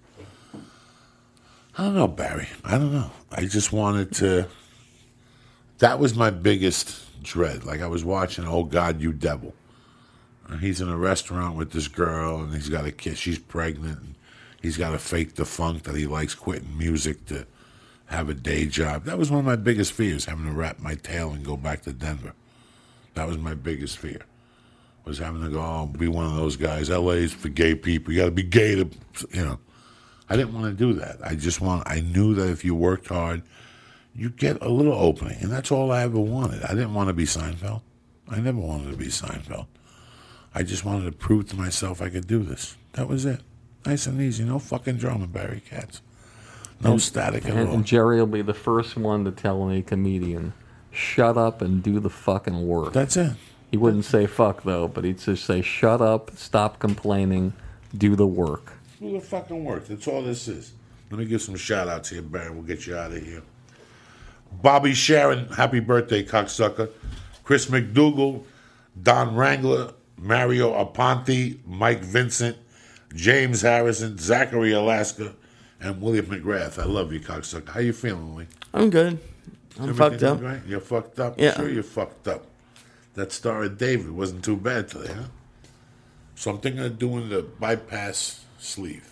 I don't know, Barry. I don't know. I just wanted to. That was my biggest dread. Like, I was watching Oh God, You Devil. And he's in a restaurant with this girl, and he's got a kid. She's pregnant. And he's got to fake the funk that he likes quitting music to have a day job. That was one of my biggest fears, having to wrap my tail and go back to Denver. That was my biggest fear, was having to go, oh, be one of those guys. L A's for gay people. You got to be gay to, you know. I didn't want to do that. I just want, I knew that if you worked hard, you get a little opening. And that's all I ever wanted. I didn't want to be Seinfeld. I never wanted to be Seinfeld. I just wanted to prove to myself I could do this. That was it. Nice and easy. No fucking drama, Barry Katz. No And- static at And, all. and Jerry will be the first one to tell any comedian, shut up and do the fucking work. That's it. He wouldn't say fuck, though, but he'd just say, shut up, stop complaining, Do the work. Do the fucking work. That's all this is. Let me give some shout outs here, Barry. We'll get you out of here. Bobby Sharon, happy birthday, cocksucker. Chris McDougal, Don Wrangler, Mario Aponte, Mike Vincent, James Harrison, Zachary Alaska, and William McGrath. I love you, cocksucker. How you feeling, Lee? I'm good. I'm fucked up. Right? You're fucked up? Yeah. Sure you're fucked up. That Star of David wasn't too bad today, huh? So I'm thinking of doing the bypass sleeve.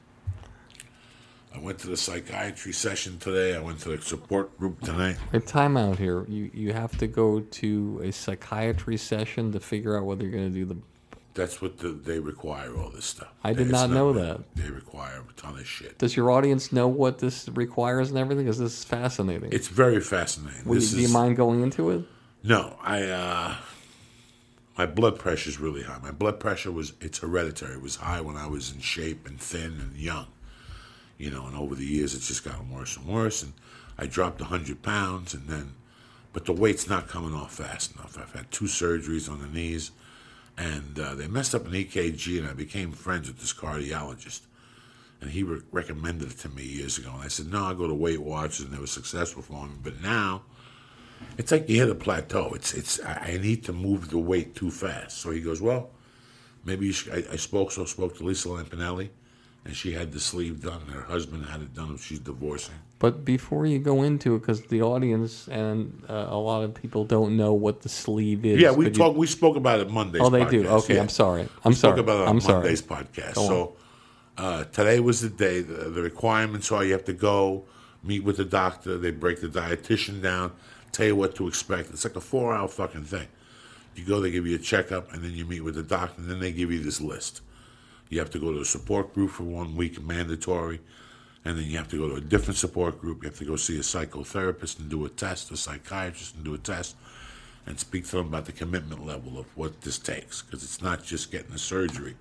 I went to the psychiatry session today. I went to the support group tonight. A time out here. You you have to go to a psychiatry session to figure out whether you're going to do the... That's what the, they require, all this stuff. I did It's not know that. They require a ton of shit. Does your audience know what this requires and everything? Because this is fascinating. It's very fascinating. Will you, This do you is- mind going into it? No, I, uh, my blood pressure is really high. My blood pressure was, it's hereditary. It was high when I was in shape and thin and young. You know, and over the years, it's just gotten worse and worse. And I dropped one hundred pounds, and then, but the weight's not coming off fast enough. I've had two surgeries on the knees, and uh, they messed up an E K G, and I became friends with this cardiologist. And he re- recommended it to me years ago. And I said, no, I'll go to Weight Watchers, and they were successful for me. But now, it's like you hit a plateau. It's, it's, I I need to move the weight too fast. So he goes, well, maybe you should, I, I spoke, so spoke to Lisa Lampanelli. And she had the sleeve done. Her husband had it done. She's divorcing. But before you go into it, because the audience and uh, a lot of people don't know what the sleeve is. Yeah, we could talk. you... We spoke about it Monday's. Oh, they podcast. do. Okay, yeah. I'm sorry. I'm we sorry. spoke about it on I'm sorry. Monday's podcast. Go so uh, today was the day. The, the requirements are you have to go meet with the doctor. They break the dietitian down, tell you what to expect. It's like a four-hour fucking thing. You go, they give you a checkup, and then you meet with the doctor, and then they give you this list. You have to go to a support group for one week, mandatory, and then you have to go to a different support group. You have to go see a psychotherapist and do a test, a psychiatrist and do a test, and speak to them about the commitment level of what this takes, because it's not just getting the surgery.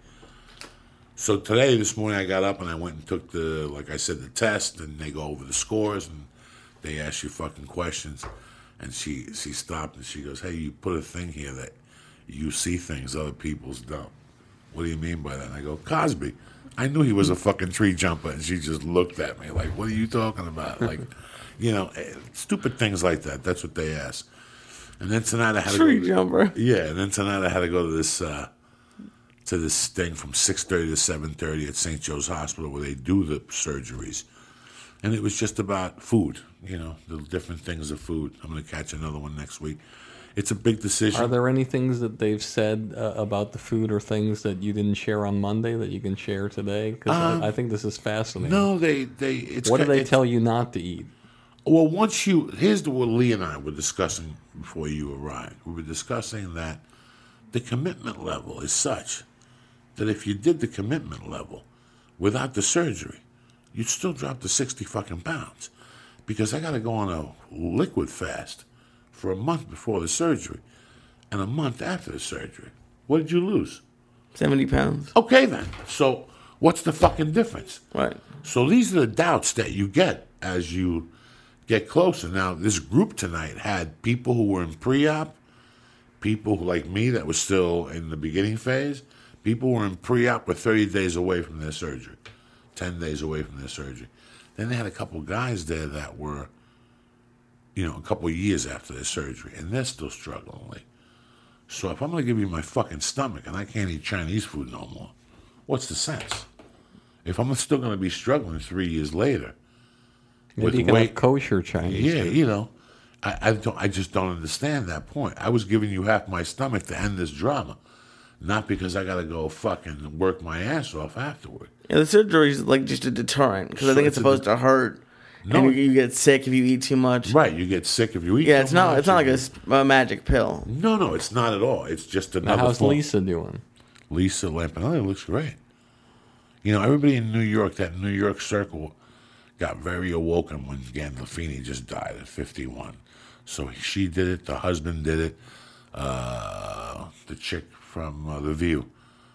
So today, this morning, I got up and I went and took the, like I said, the test, and they go over the scores, and they ask you fucking questions. And she, she stopped and she goes, hey, you put a thing here that you see things other people's don't. What do you mean by that? And I go, Cosby. I knew he was a fucking tree jumper, and she just looked at me like, what are you talking about? Like, you know, stupid things like that. That's what they ask. And then tonight I had Tree to go jumper. Yeah, and then tonight I had to go to this uh, to this thing from six thirty to seven thirty at Saint Joe's Hospital where they do the surgeries. And it was just about food, you know, the different things of food. I'm going to catch another one next week. It's a big decision. Are there any things that they've said uh, about the food or things that you didn't share on Monday that you can share today? Because Um, I, I think this is fascinating. No, they, they it's What do they it's- tell you not to eat? Well, once you, here's the, what Lee and I were discussing before you arrived. We were discussing that the commitment level is such that if you did the commitment level without the surgery, you'd still drop to sixty fucking pounds. Because I got to go on a liquid fast for a month before the surgery and a month after the surgery. What did you lose? seventy pounds. Okay, then. So what's the fucking difference? Right. So these are the doubts that you get as you get closer. Now, this group tonight had people who were in pre-op, people like me that were still in the beginning phase, people who were in pre-op were thirty days away from their surgery, ten days away from their surgery. Then they had a couple guys there that were, you know, a couple of years after their surgery, and they're still struggling. Like, so if I'm going to give you my fucking stomach and I can't eat Chinese food no more, what's the sense? If I'm still going to be struggling three years later, Maybe with you can weight, have kosher Chinese yeah, food. you know, I, I don't, I just don't understand that point. I was giving you half my stomach to end this drama, not because I got to go fucking work my ass off afterward. Yeah, the surgery is like just a deterrent because I So think it's it's a supposed to hurt, No. and you, you get sick if you eat too much. Right, you get sick if you eat. Yeah, too it's not. much, It's not like you- a, s- a magic pill. No, no, it's not at all. It's just Now, another. how's form. Lisa doing? Lisa Lampanelli looks great. You know, everybody in New York, that New York circle, got very awoken when Gandolfini just died at fifty-one. So she did it. The husband did it. Uh, the chick from uh, The View,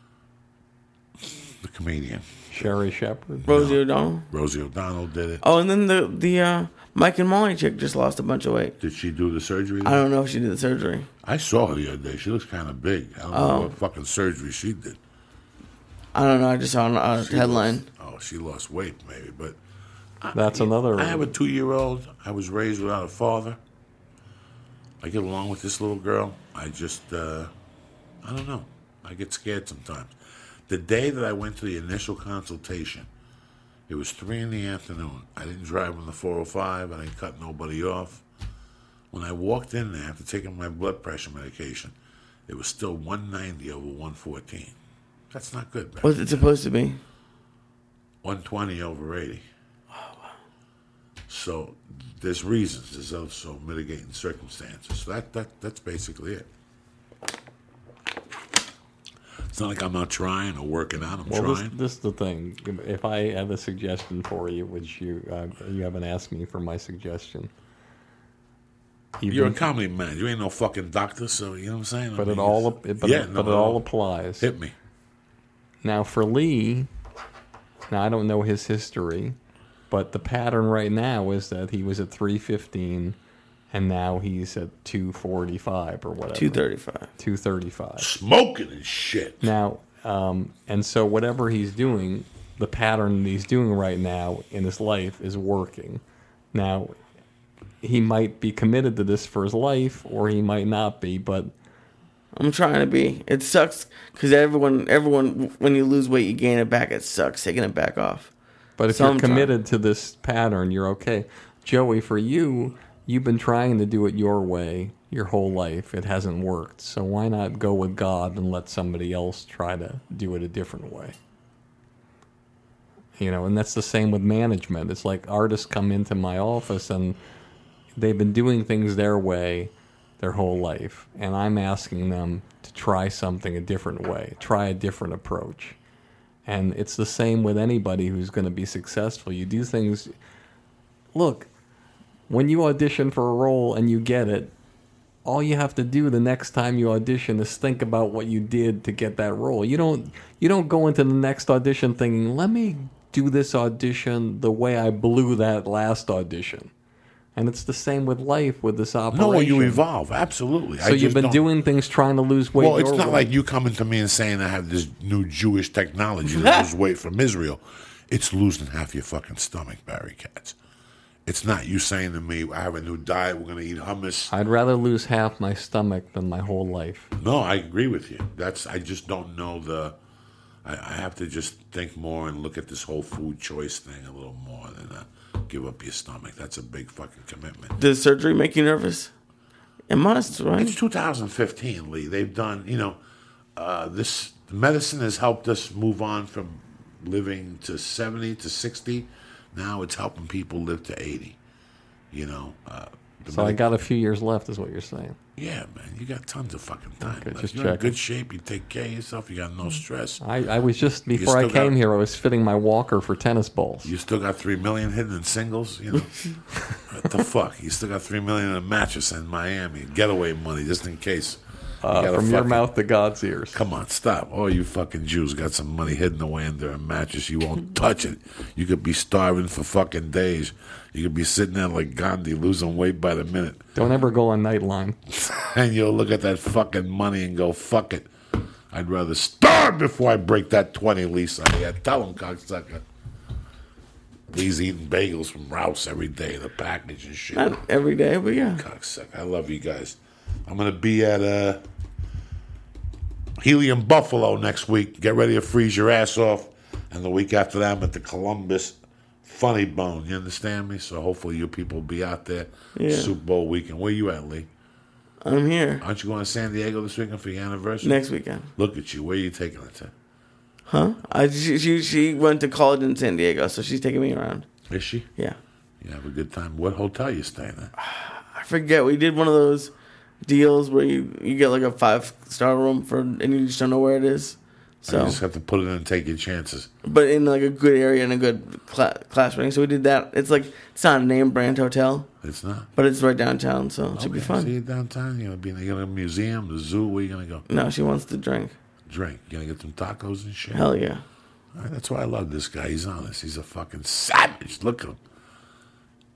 the comedian, Sherry Shepherd? Rosie O'Donnell. Rosie O'Donnell did it. Oh, and then the the uh, Mike and Molly chick just lost a bunch of weight. Did she do the surgery? I don't know if she did the surgery. I saw her the other day. She looks kind of big. I don't know Oh. what fucking surgery she did. I don't know. I just saw a She headline. Lost, oh, she lost weight, maybe. But I, That's I, another. I have a two-year-old. I was raised without a father. I get along with this little girl. I just, uh, I don't know. I get scared sometimes. The day that I went to the initial consultation, it was three in the afternoon. I didn't drive on the four oh five. I didn't cut nobody off. When I walked in there after taking my blood pressure medication, it was still one ninety over one fourteen. That's not good, man. What's it supposed to be? one twenty over eighty. Oh, wow. So there's reasons. There's also mitigating circumstances. So that, that that's basically it. It's not like I'm not trying or working out. I'm well, trying. This, this is the thing. If I have a suggestion for you, which you uh, you haven't asked me for my suggestion. You've You're been, a comedy man. You ain't no fucking doctor, so you know what I'm saying? But I it mean, all but, yeah, it, no, but it all applies. Hit me. Now for Lee, now I don't know his history, but the pattern right now is that he was at three fifteen, and now he's at two forty-five or whatever. two thirty-five. two thirty-five. Smoking and shit. Now, um, and so whatever he's doing, the pattern that he's doing right now in his life is working. Now, he might be committed to this for his life, or he might not be, but I'm trying to be. It sucks because everyone, everyone, when you lose weight, you gain it back. It sucks taking it back off. But if So you're I'm committed to this pattern, you're okay. Joey, for you, you've been trying to do it your way your whole life. It hasn't worked. So why not go with God and let somebody else try to do it a different way? You know, and that's the same with management. It's like artists come into my office and they've been doing things their way their whole life. And I'm asking them to try something a different way, try a different approach. And it's the same with anybody who's going to be successful. You do things... Look, when you audition for a role and you get it, all you have to do the next time you audition is think about what you did to get that role. You don't you don't go into the next audition thinking, let me do this audition the way I blew that last audition. And it's the same with life, with this operation. No, you evolve. Absolutely. So I you've just been don't- doing things trying to lose weight. Well, it's your not way. like you coming to me and saying I have this new Jewish technology to lose weight from Israel. It's losing half your fucking stomach, Barry Katz. It's not you saying to me, I have a new diet, we're going to eat hummus. I'd rather lose half my stomach than my whole life. No, I agree with you. That's I just don't know the... I, I have to just think more and look at this whole food choice thing a little more than uh, give up your stomach. That's a big fucking commitment. Does surgery make you nervous? It must, right? It's two thousand fifteen, Lee. They've done, you know, uh, this medicine has helped us move on from living to seventy to sixty. Now it's helping people live to eighty. You know. Uh, the So I medic- got a few years left, is what you're saying. Yeah, man. You got tons of fucking time. Okay, left. just You're in checking. good shape. You take care of yourself. You got no stress. I, I was just, before I still came got- here, I was fitting my walker for tennis balls. You still got three million hidden in singles. You know. What the fuck? You still got three million in a mattress in Miami. Getaway money just in case. You Uh, gotta from your fucking- mouth to God's ears. Come on, stop. All you fucking Jews got some money hidden away under a mattress. You won't touch it. You could be starving for fucking days. You could be sitting there like Gandhi, losing weight by the minute. Don't ever go on Nightline. And you'll look at that fucking money and go, fuck it. I'd rather starve before I break that twenty lease I had. Tell him, cocksucker. He's eating bagels from Rouse every day, the package and shit. Not every day, but yeah. Cocksucker. I love you guys. I'm going to be at uh, Helium Buffalo next week. Get ready to freeze your ass off. And the week after that, I'm at the Columbus Funny Bone. You understand me? So hopefully you people will be out there. Yeah. Super Bowl weekend. Where you at, Lee? I'm here Aren't you going to San Diego this weekend for your anniversary? next weekend. Look at you. Where are you taking it to? Huh? I, she, she, she went to college in San Diego, so she's taking me around. Is she? Yeah. You have a good time. What hotel you staying at? I forget. We did one of those deals where you, you get like a five-star room for and you just don't know where it is. So So, you just have to put it in and take your chances. but in like a good area and a good cla- class rating. So we did that. It's like it's not a name brand hotel, It's not. but it's right downtown, so it should be Okay, fun. See you downtown. You're gonna be in you gonna go to a museum, the zoo. Where you gonna go? No, she wants to drink. Drink. You gonna get some tacos and shit. Hell yeah. All right, that's why I love this guy. He's honest. He's a fucking savage. Look at him.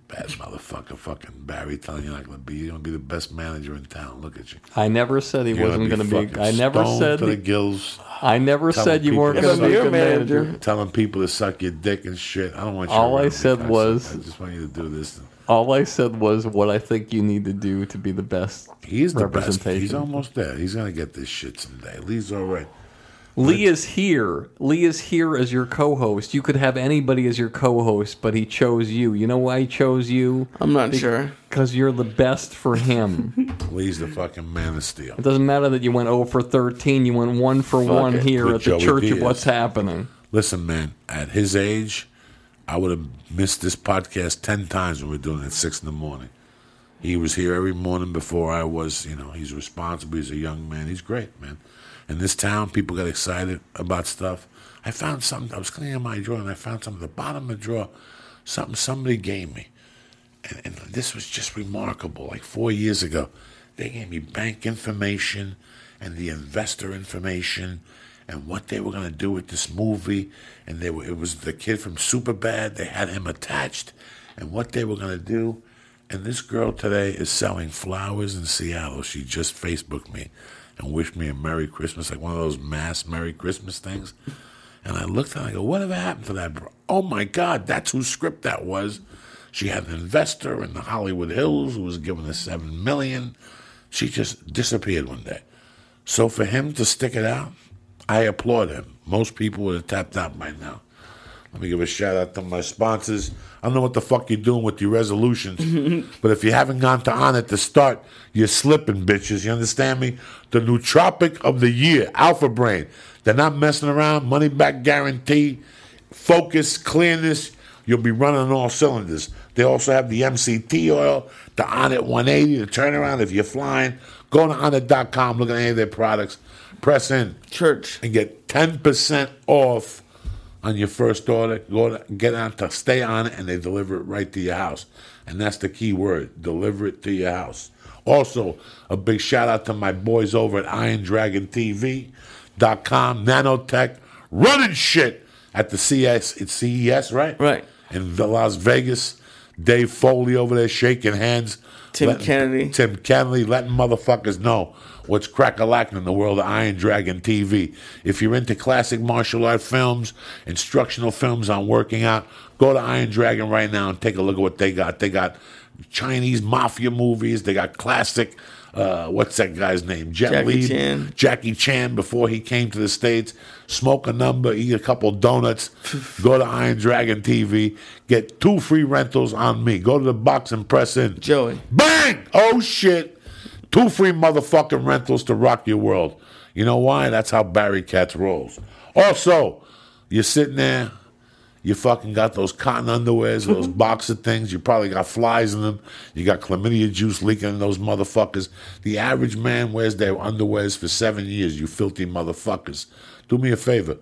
Bad motherfucker, fucking Barry telling you not going to be. You're going to be the best manager in town. Look at you. I never said he You're wasn't going to be. fucking I never stoned said. to the he- gills. I never Telling said you people weren't to going to suck be a your good manager. manager. Telling people to suck your dick and shit. I don't want you. All I around said because was- I just want you to do this. All I said was what I think you need to do to be the best. He is the best. representation. He's almost there. He's going to get this shit someday. Lee's all right. Lee is here. Lee is here as your co-host. You could have anybody as your co-host, but he chose you. You know why he chose you? I'm not sure. Because you're the best for him. Lee's the fucking man of steel. It doesn't matter that you went zero for thirteen. You went one for one it. here With at the Joey Church of Diaz. What's Happening. Listen, man, at his age, I would have missed this podcast ten times when we were doing it at six in the morning. He was here every morning before I was, you know, he's responsible. He's a young man. He's great, man. In this town, people get excited about stuff. I found something. I was cleaning my drawer, and I found something at the bottom of the drawer, something somebody gave me. And, and this was just remarkable. Like four years ago, they gave me bank information and the investor information and what they were going to do with this movie. And they were, it was the kid from Superbad. They had him attached and what they were going to do. And this girl today is selling flowers in Seattle. She just Facebooked me and wished me a Merry Christmas, like one of those mass Merry Christmas things. And I looked at her and I go, whatever happened to that, bro? Oh, my God, that's whose script that was. She had an investor in the Hollywood Hills who was giving her seven million dollars. She just disappeared one day. So for him to stick it out, I applaud him. Most people would have tapped out by now. Let me give a shout out to my sponsors. I don't know what the fuck you're doing with your resolutions, but if you haven't gone to On at the start, you're slipping, bitches. You understand me? The nootropic of the year, Alpha Brain. They're not messing around. Money back guarantee, focus, clearness. You'll be running on all cylinders. They also have the M C T oil, the Onnit one eighty, the turnaround if you're flying. Go to Onnit dot com, look at any of their products, press in, Church. and get ten percent off on your first order. Go to, get on to Stay On It, and they deliver it right to your house. And that's the key word, deliver it to your house. Also, a big shout out to my boys over at Iron Dragon T V dot com, Nanotech, running shit at the C S, it's C E S, right? Right. In Las Vegas. Dave Foley over there shaking hands. Tim letting- Kennedy. Tim Kennedy letting motherfuckers know what's crack-a-lacking in the world of Iron Dragon T V. If you're into classic martial art films, instructional films on working out, go to Iron Dragon right now and take a look at what they got. They got Chinese mafia movies. They got classic, uh, what's that guy's name? Jet Jackie Li. Chan. Jackie Chan before he came to the States. Smoke a number, eat a couple donuts, go to Iron Dragon T V, get two free rentals on me. Go to the box and press in. Joey. Bang! Oh, shit. Two free motherfucking rentals to rock your world. You know why? That's how Barry Katz rolls. Also, you're sitting there, you fucking got those cotton underwears, those boxer things. You probably got flies in them. You got chlamydia juice leaking in those motherfuckers. The average man wears their underwears for seven years, you filthy motherfuckers. Do me a favor.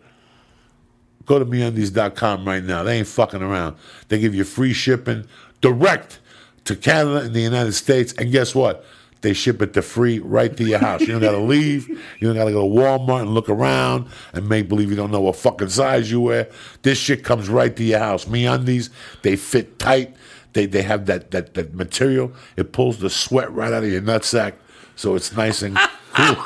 Go to me undies dot com right now. They ain't fucking around. They give you free shipping direct to Canada and the United States. And guess what? They ship it to free right to your house. You don't got to leave. You don't got to go to Walmart and look around and make believe you don't know what fucking size you wear. This shit comes right to your house. Me undies, they fit tight. They they have that, that, that material. It pulls the sweat right out of your nutsack, so it's nice and cool.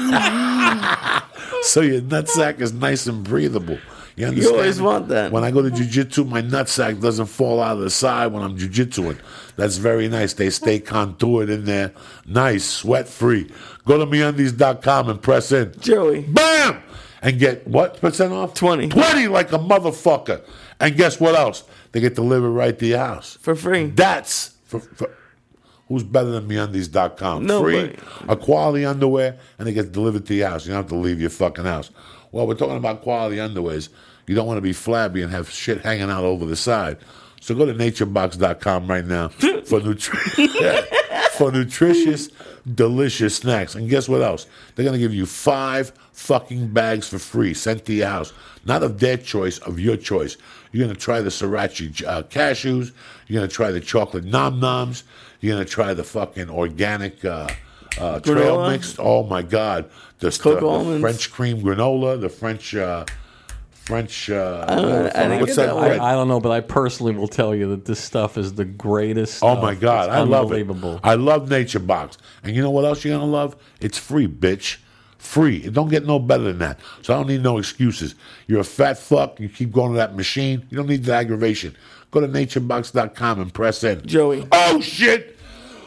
So your nutsack is nice and breathable. You understand? You always want that. When I go to jiu-jitsu, my nutsack doesn't fall out of the side when I'm jiu-jitsuing. That's very nice. They stay contoured in there. Nice, sweat-free. Go to me undies dot com and press in. Joey. Bam! And get what percent off? twenty. twenty like a motherfucker. And guess what else? They get delivered right to your house. For free. That's for, for who's better than me undies dot com. Nobody. Free, a quality underwear, and it gets delivered to your house. You don't have to leave your fucking house. Well, we're talking about quality underwears. You don't want to be flabby and have shit hanging out over the side. So go to nature box dot com right now for, nutri- for nutritious, delicious snacks. And guess what else? They're going to give you five fucking bags for free sent to your house. Not of their choice, of your choice. You're going to try the sriracha uh, cashews. You're going to try the chocolate nom noms. You're going to try the fucking organic uh, uh, trail Granola? mix. Oh, my God. The, the, Cocoa the almonds. French cream granola, the French... Uh, French. Uh, I don't know. I didn't what's get that that bread? I, I don't know, but I personally will tell you that this stuff is the greatest. Oh stuff. my God, It's I love it. unbelievable. I love Nature Box, and you know what else you're gonna love? It's free, bitch. Free. It don't get no better than that. So I don't need no excuses. You're a fat fuck. You keep going to that machine. You don't need the aggravation. Go to nature box dot com and press in. Joey. Oh shit!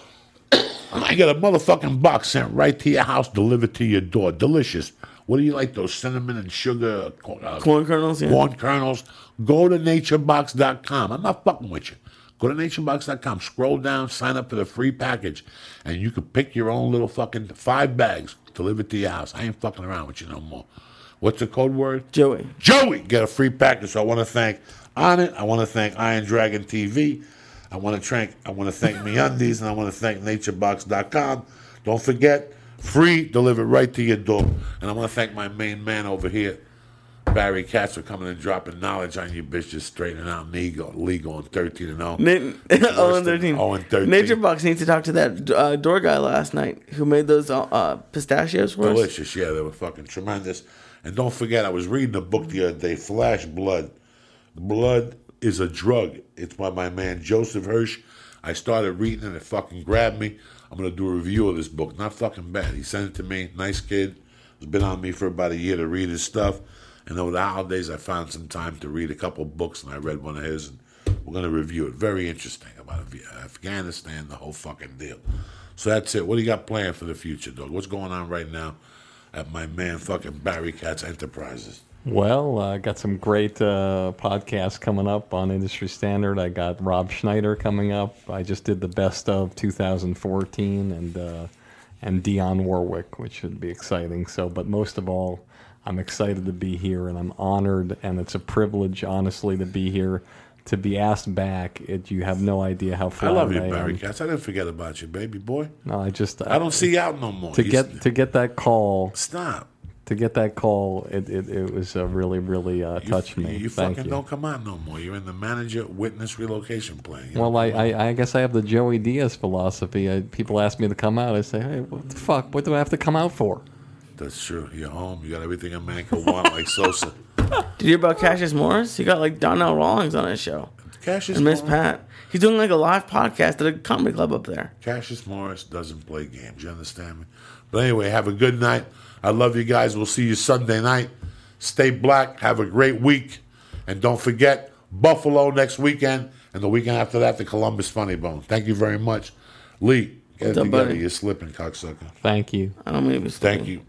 I got a motherfucking box sent right to your house, delivered to your door. Delicious. What do you like? Those cinnamon and sugar uh, Corn kernels, yeah. corn kernels. Go to nature box dot com. I'm not fucking with you. Go to nature box dot com. Scroll down, sign up for the free package, and you can pick your own little fucking five bags delivered to your house. I ain't fucking around with you no more. What's the code word? Joey. Joey. Get a free package. So I want to thank On It. I want to thank Iron Dragon T V. I want to thank I want to thank MeUndies, and I want to thank nature box dot com. Don't forget, free, delivered right to your door. And I want to thank my main man over here, Barry Katz, for coming and dropping knowledge on you bitches, straightening out legal, legal and thirteen and oh. Na- oh and thirteen. oh and thirteen. Nature Box needs to talk to that uh, door guy last night who made those uh, uh, pistachios for us. Delicious, yeah, they were fucking tremendous. And don't forget, I was reading a book the other day, Flash Blood. Blood is a drug. It's by my man Joseph Hirsch. I started reading and it fucking grabbed me. I'm going to do a review of this book. Not fucking bad. He sent it to me. Nice kid. It's been on me for about a year to read his stuff. And over the holidays, I found some time to read a couple books, and I read one of his, and we're going to review it. Very interesting about Afghanistan, the whole fucking deal. So that's it. What do you got planned for the future, dog? What's going on right now at my man fucking Barry Katz Enterprises? Well, I uh, got some great uh, podcasts coming up on Industry Standard. I got Rob Schneider coming up. I just did the best of two thousand fourteen, and uh, and Dionne Warwick, which should be exciting. So, but most of all, I'm excited to be here, and I'm honored, and it's a privilege, honestly, to be here. To be asked back, it, you have no idea how flattered I love you, I Barry am. Katz. I didn't forget about you, baby boy. No, I just I don't see you out no more. to You get st- to get that call. Stop. To get that call, it it, it was uh, really really uh, You, touched me. You Thank fucking you. don't come out no more. You're in the manager witness relocation plan. You Well, don't I, come out. I, I guess I have the Joey Diaz philosophy. I, people ask me to come out. I say, hey, what the fuck? What do I have to come out for? That's true. You're home. You got everything a man could want, like Sosa. Did you hear about Cassius Morris? He got like Donnell Rawlings on his show. Cassius And Miss Morris, Pat. He's doing like a live podcast at a comedy club up there. Cassius Morris doesn't play games. You understand me? But anyway, have a good night. I love you guys. We'll see you Sunday night. Stay black. Have a great week. And don't forget, Buffalo next weekend. And the weekend after that, the Columbus Funny Bone. Thank you very much. Lee, get it What's up, together. buddy? You're slipping, cocksucker. Thank you. I don't mean to be Thank you.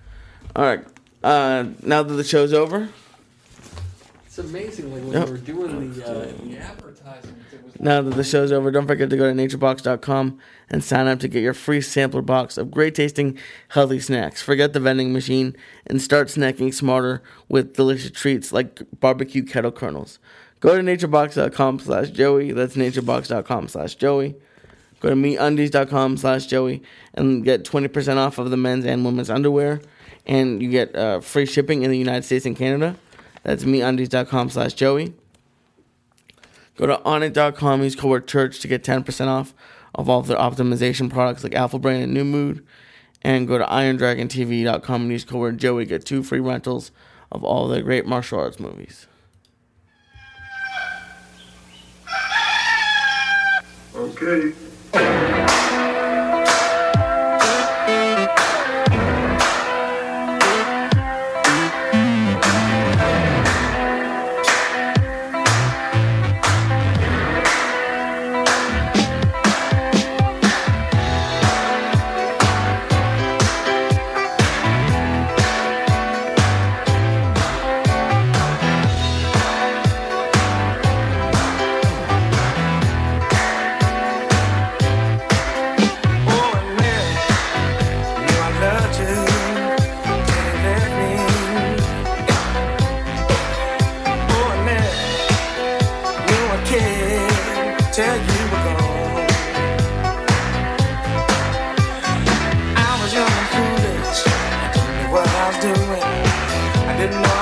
All right. Uh, now that the show's over, It's amazing when Yep. we were doing the, uh, the advertising. It was now that the show's over, don't forget to go to nature box dot com and sign up to get your free sampler box of great tasting, healthy snacks. Forget the vending machine and start snacking smarter with delicious treats like barbecue kettle kernels. Go to nature box dot com slash Joey. That's nature box dot com slash Joey. Go to me undies dot com slash Joey and get twenty percent off of the men's and women's underwear. And you get uh, free shipping in the United States and Canada. That's me undies dot com slash Joey. Go to on it dot com, use code word church to get ten percent off of all of their optimization products like Alpha Brain and New Mood. And go to iron dragon t v dot com and use code word Joey. Get two free rentals of all their great martial arts movies. Okay. Tell you were gone. I was young and foolish. I didn't know what I was doing. I didn't know